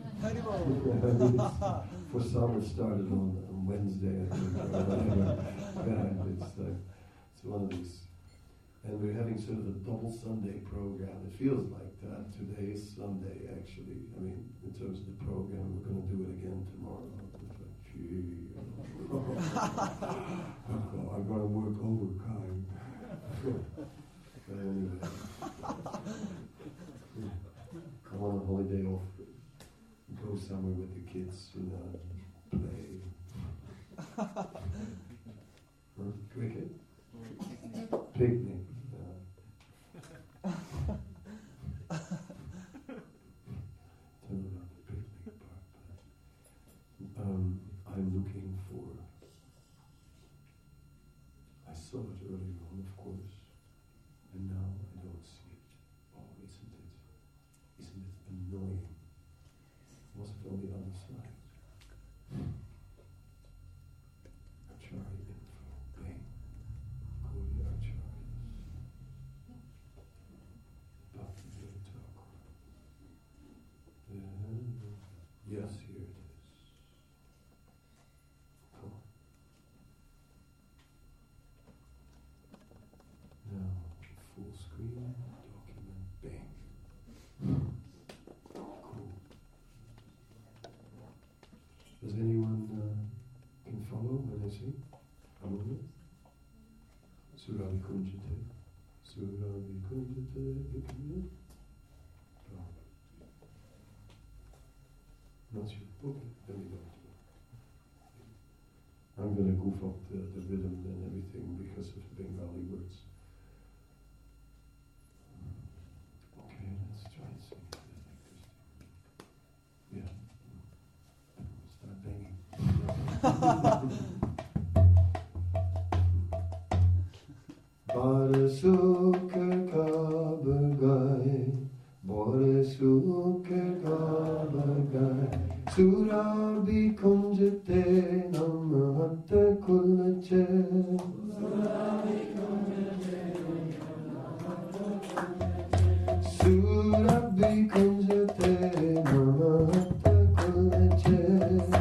For some it started on Wednesday, I think, or whatever. It's one of these. And we're having sort of a double Sunday program. It feels like that. Today is Sunday, actually. I mean, in terms of the program, we're going to do it again tomorrow. It's like, gee, I'm going to work overtime. But anyway, I'm on a holiday off. Go somewhere with the kids, play. Cricket? Picnic. Tell me about the picnic part. I'm looking for. I saw it earlier on, of course, and now I don't see it. Oh, isn't it annoying? Was it on the other side? Acharya info, bang, Gaudiya Acharyas. Cool. Does anyone can follow when I sing? Harmonious? Suravi Kunjate. Suravi Kunjate. Oh. Not sure. Okay, let me go. I'm going to goof up the rhythm and everything because of the Bengali words. Okay, let's try and sing it like this. Yeah. Start banging. Bare suke kabagai, bare suke kabagai. Surabi kunjate namahat kulache. Surabi kunjate namahat kulache.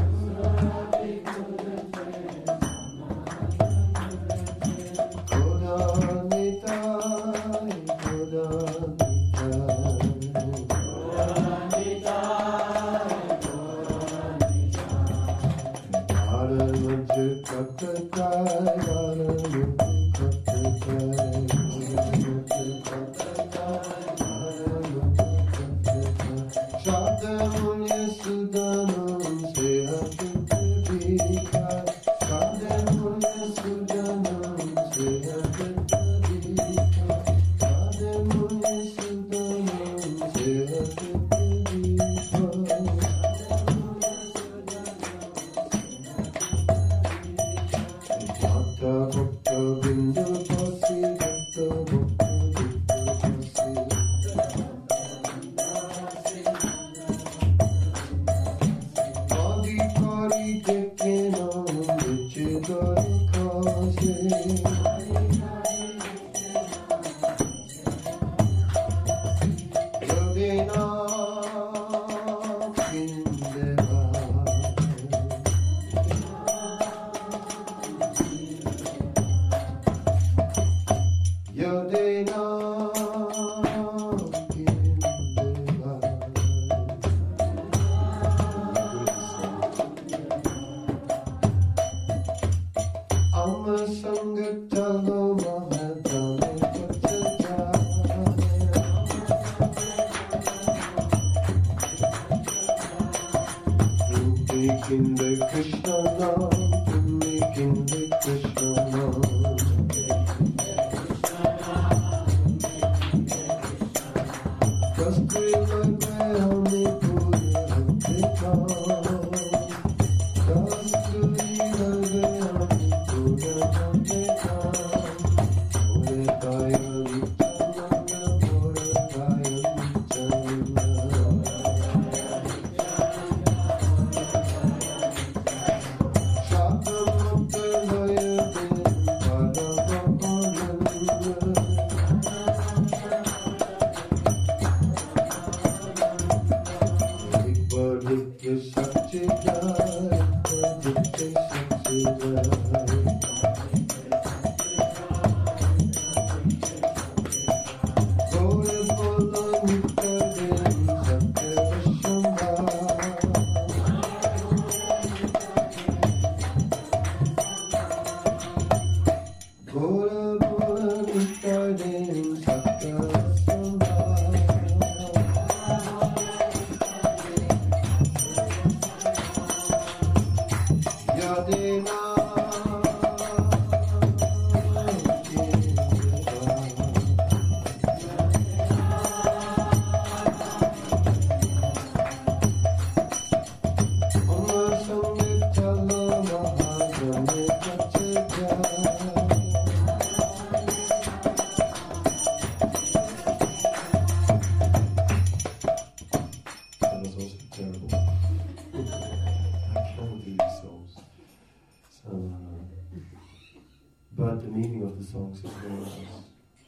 But the meaning of the songs is very nice.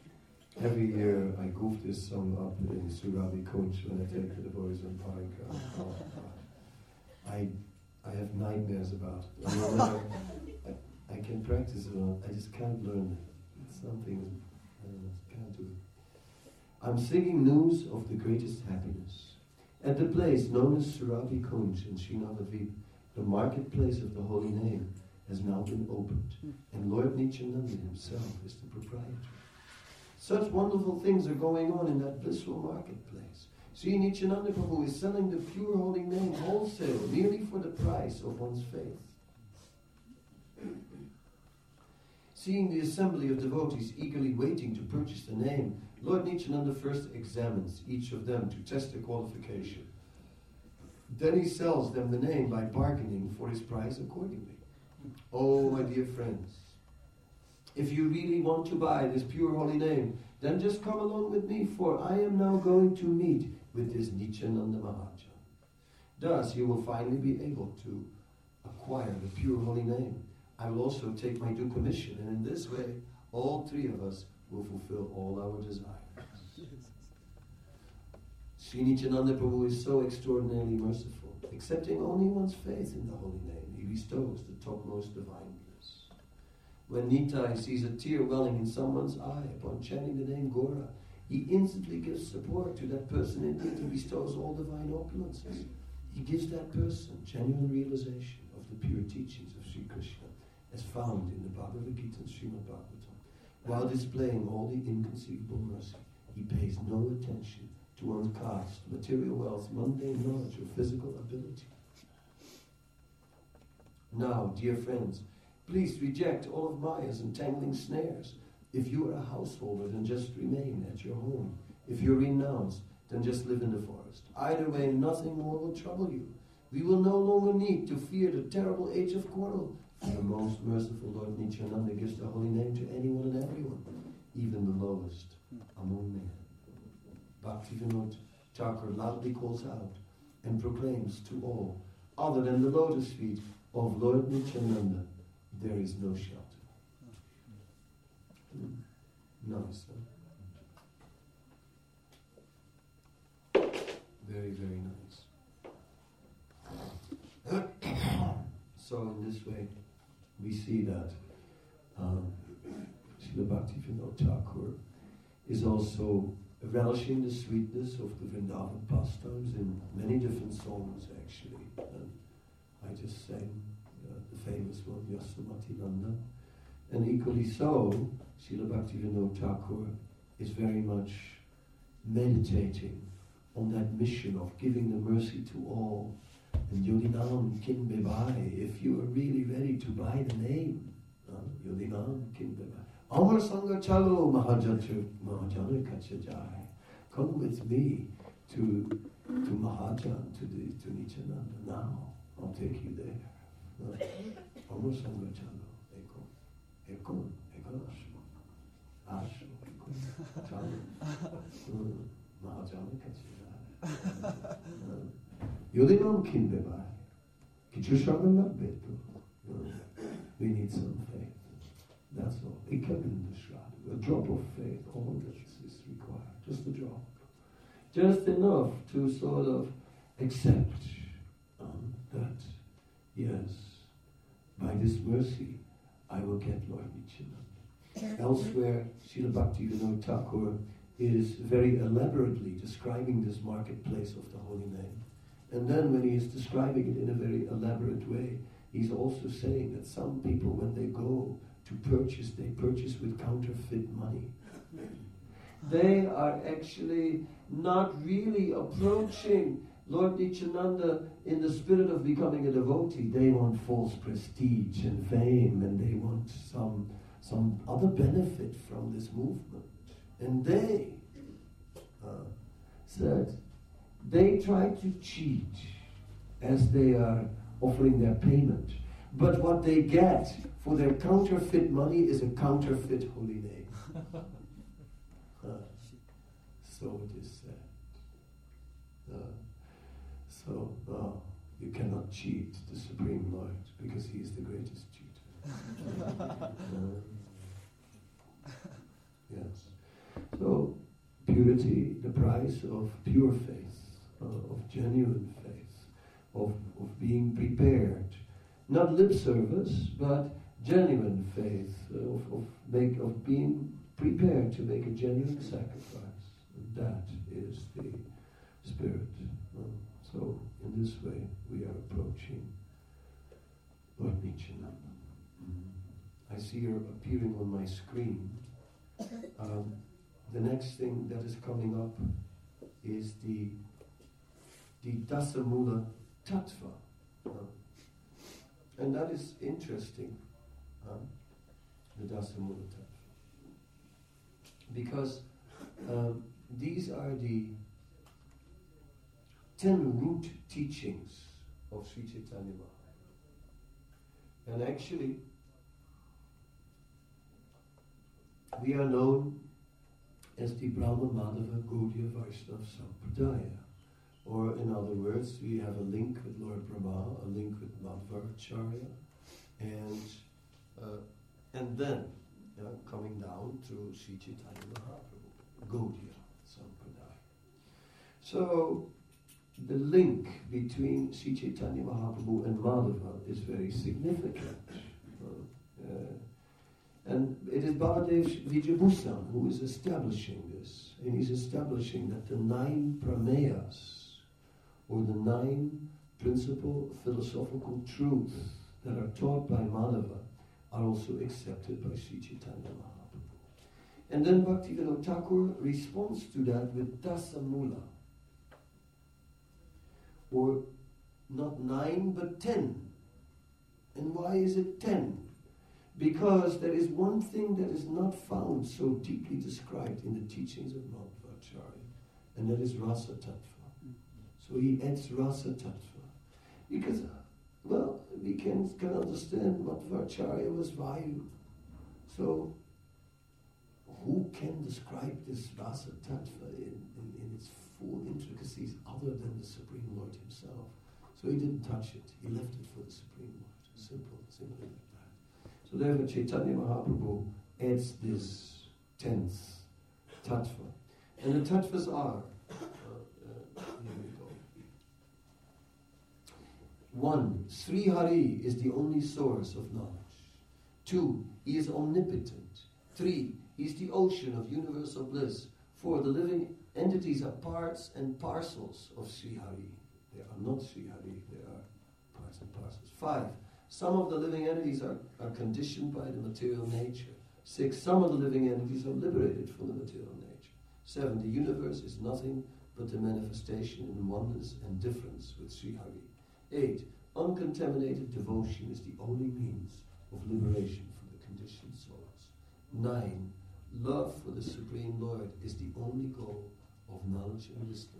Every year I goof this song up in Surabi Kunj when I take the boys on Parika. Oh, I have nightmares about it. I can practice it, I just can't learn it. It's something, I don't know, can't do it. I'm singing news of the greatest happiness. At the place known as Surabi Kunj in Srinavadvip, the marketplace of the holy name has now been opened, and Lord Nityananda himself is the proprietor. Such wonderful things are going on in that blissful marketplace. Sri Nityananda Prabhu is selling the pure holy name wholesale, merely for the price of one's faith. Seeing the assembly of devotees eagerly waiting to purchase the name, Lord Nityananda first examines each of them to test their qualification. Then he sells them the name by bargaining for his price accordingly. Oh, my dear friends, if you really want to buy this pure holy name, then just come along with me, for I am now going to meet with this Nityananda Mahajan. Thus you will finally be able to acquire the pure holy name. I will also take my due commission, and in this way, all three of us will fulfill all our desires. Sri Nityananda Prabhu is so extraordinarily merciful. Accepting only one's faith in the holy name, he bestows the topmost divine bliss. When Nitai sees a tear welling in someone's eye upon chanting the name Gora, he instantly gives support to that person and he bestows all divine opulences. He gives that person genuine realization of the pure teachings of Sri Krishna, as found in the Bhagavad Gita and Srimad Bhagavatam. While displaying all the inconceivable mercy, he pays no attention to one's caste, material wealth, mundane knowledge, or physical ability. Now, dear friends, please reject all of Maya's entangling snares. If you are a householder, then just remain at your home. If you're renounced, then just live in the forest. Either way, nothing more will trouble you. We will no longer need to fear the terrible age of quarrel. The most merciful Lord Nityananda gives the holy name to anyone and everyone, even the lowest among men. Bhaktivinoda Thakur loudly calls out and proclaims to all, other than the lotus feet of Lord Nityananda, there is no shelter. Nice, huh? Very, very nice. So in this way, we see that Srila Bhaktivinoda Thakur is also relishing the sweetness of the Vrindavan pastimes in many different songs, actually. And I just sang the famous one, Yasomati Nanda. And equally so, Srila Bhaktivinoda Thakur is very much meditating on that mission of giving the mercy to all. And Yodinam Kin Bebai, if you are really ready to buy the name, Yodinam Kin Bebai. Amar Sangha Chalo Mahajana Kachajai. Come with me to Mahajan, to Nityananda now. I'll take you there. Amar Sangha Chalo. Ekon Ashmo. Chalo. Mahajana Kachajai. Yodinam Kin Bebai. Kichu Shravan Beto. We need some faith. That's all. A drop of faith, all that is required. Just a drop. Just enough to sort of accept that, yes, by this mercy, I will get Lord Nityananda. Elsewhere, Srila Bhaktivinoda Thakur is very elaborately describing this marketplace of the holy name. And then when he is describing it in a very elaborate way, he's also saying that some people, when they go to purchase, they purchase with counterfeit money. They are actually not really approaching Lord Nityananda in the spirit of becoming a devotee. They want false prestige and fame, and they want some other benefit from this movement. And they said they try to cheat as they are offering their payment. But what they get for their counterfeit money is a counterfeit holy name. So it is said. You cannot cheat the Supreme Lord because He is the greatest cheater. Yes. So purity, the price of pure faith, of genuine faith, of being prepared. Not lip service, but genuine faith, of being prepared to make a genuine sacrifice. That is the Spirit. So in this way we are approaching Lord Nityananda. I see her appearing on my screen. The next thing that is coming up is the Dasamula Tattva. And that is interesting, the Dasamula Tattva. Because these are the 10 root teachings of Sri Chaitanya Mahaprabhu. And actually, we are known as the Brahma Madhava Gaudiya Vaishnava Sampradaya. Or in other words, we have a link with Lord Brahma, a link with Madhvacharya, and then coming down to Sri Chaitanya Mahaprabhu, Gaudiya Sampradaya. So the link between Sri Chaitanya Mahaprabhu and Madhava is very significant. And it is Baladev Vijayabhusan who is establishing this. And he's establishing that the 9 prameyas, or the 9 principal philosophical truths that are taught by Madhava, are also accepted by Sri Chaitanya Mahaprabhu. And then Bhaktivinoda Thakur responds to that with Dasamula, or not 9 but 10. And why is it 10? Because there is one thing that is not found so deeply described in the teachings of Madhvacharya, and that is Rasa Tattva. So he adds Rasa Tattva. Because, well, we can understand Madhvacharya was Vayu. So, who can describe this Rasa Tattva in its full intricacies other than the Supreme Lord himself? So he didn't touch it. He left it for the Supreme Lord. Simple like that. So therefore Chaitanya Mahaprabhu adds this 10th tattva. And the tattvas are, here we go. 1, Sri Hari is the only source of knowledge. 2, he is omnipotent. 3, he is the ocean of universal bliss. 4, the living entities are parts and parcels of Sri Hari. They are not Sri Hari, they are parts and parcels. 5, some of the living entities are conditioned by the material nature. 6, some of the living entities are liberated from the material nature. 7, the universe is nothing but the manifestation in oneness and difference with Sri Hari. 8, uncontaminated devotion is the only means of liberation from the conditioned souls. 9, love for the Supreme Lord is the only goal of knowledge and wisdom.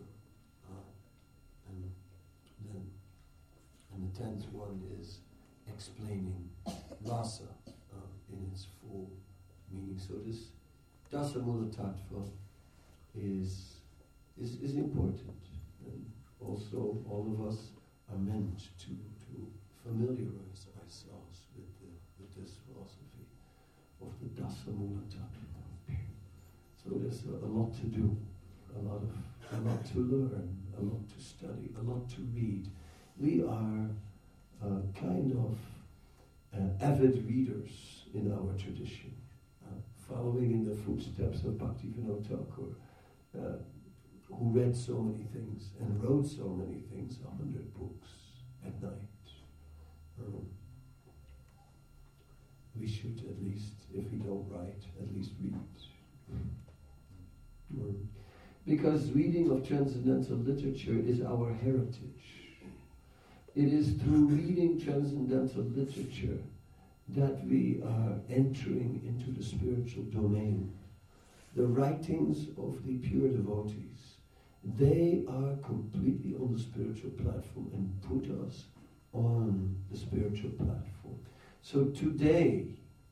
And the 10th one is explaining rasa in its full meaning. So this Dasamula Tattva is important, and also all of us are meant to familiarize ourselves with this philosophy of the Dasamula Tattva. So there's a lot to do, a lot to learn, a lot to study, a lot to read. We are kind of avid readers in our tradition, following in the footsteps of Bhaktivinoda Thakur, who read so many things and wrote so many things, 100 books at night. We should at least, if we don't write, at least read. Because reading of transcendental literature is our heritage. It is through reading transcendental literature that we are entering into the spiritual domain. The writings of the pure devotees, they are completely on the spiritual platform and put us on the spiritual platform. So today,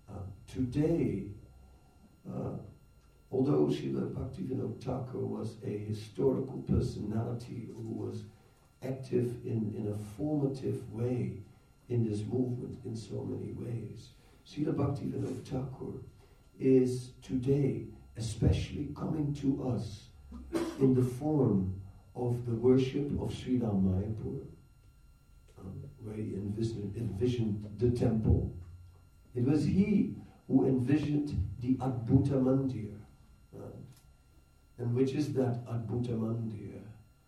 although Srila Bhaktivinoda Thakur was a historical personality who was active in a formative way in this movement in so many ways, Srila Bhaktivinoda Thakur is today especially coming to us in the form of the worship of Sri Ram Mayapur, where he envisioned the temple. It was he who envisioned the Adbhuta Mandir. And which is that Adbhuta Mandir,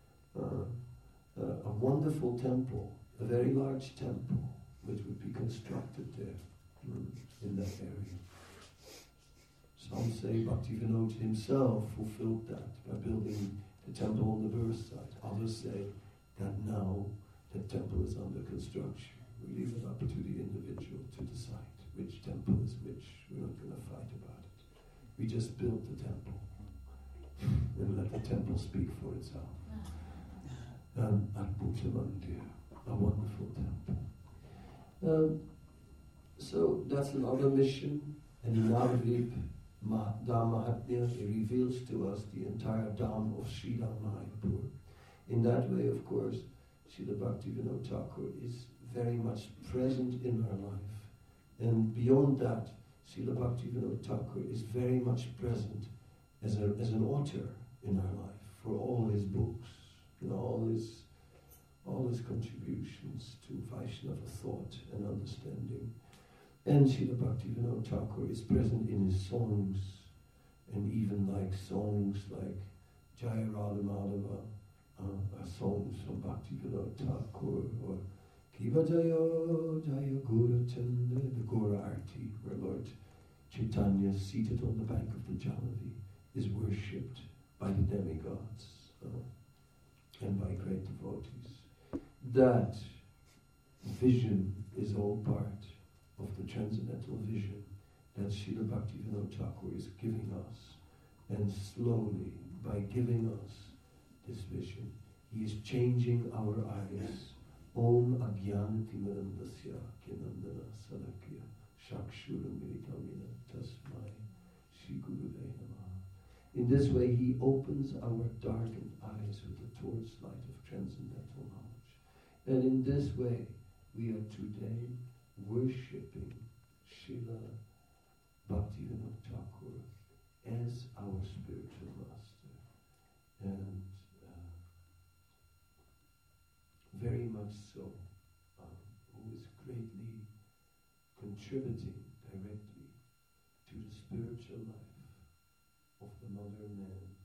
a wonderful temple, a very large temple, which would be constructed there, in that area. Some say Bhaktivinoda himself fulfilled that by building the temple on the birth site. Others say that now the temple is under construction. We leave it up to the individual to decide which temple is which. We're not going to fight about it. We just built the temple and let the temple speak for itself. Adbhuta Mandir, a wonderful temple. So that's another mission. And in Navadvip Dham Mahatmya, it reveals to us the entire Dham of Sridham Mayapur. In that way, of course, Srila Bhaktivinoda Thakur is very much present in our life. And beyond that, Srila Bhaktivinoda Thakur is very much present as an author in our life for all his books, all his contributions to Vaishnava thought and understanding. And Srila Bhaktivinoda Thakur is present in his songs, and even like songs like Jaya Radha Madhava, songs from Bhaktivinoda Thakur, or Kiva Jaya Jaya Gora Chanda, the Gora Arti, where Lord Chaitanya, seated on the bank of the Jahnavi, is worshipped by the demigods and by great devotees. That vision is all part of the transcendental vision that Srila Bhaktivinoda Thakur is giving us. And slowly, by giving us this vision, he is changing our eyes. Om Ajnanatimirandasya Kinandana Salakya Shakshuramiritamina Tasmai Shri Guruve Namaha. In this way, he opens our darkened eyes with the torchlight of transcendental knowledge. And in this way, we are today worshipping Srila Bhaktivinoda Thakur as our spiritual master. And very much so, who is greatly contributing directly to the spiritual life of the modern man.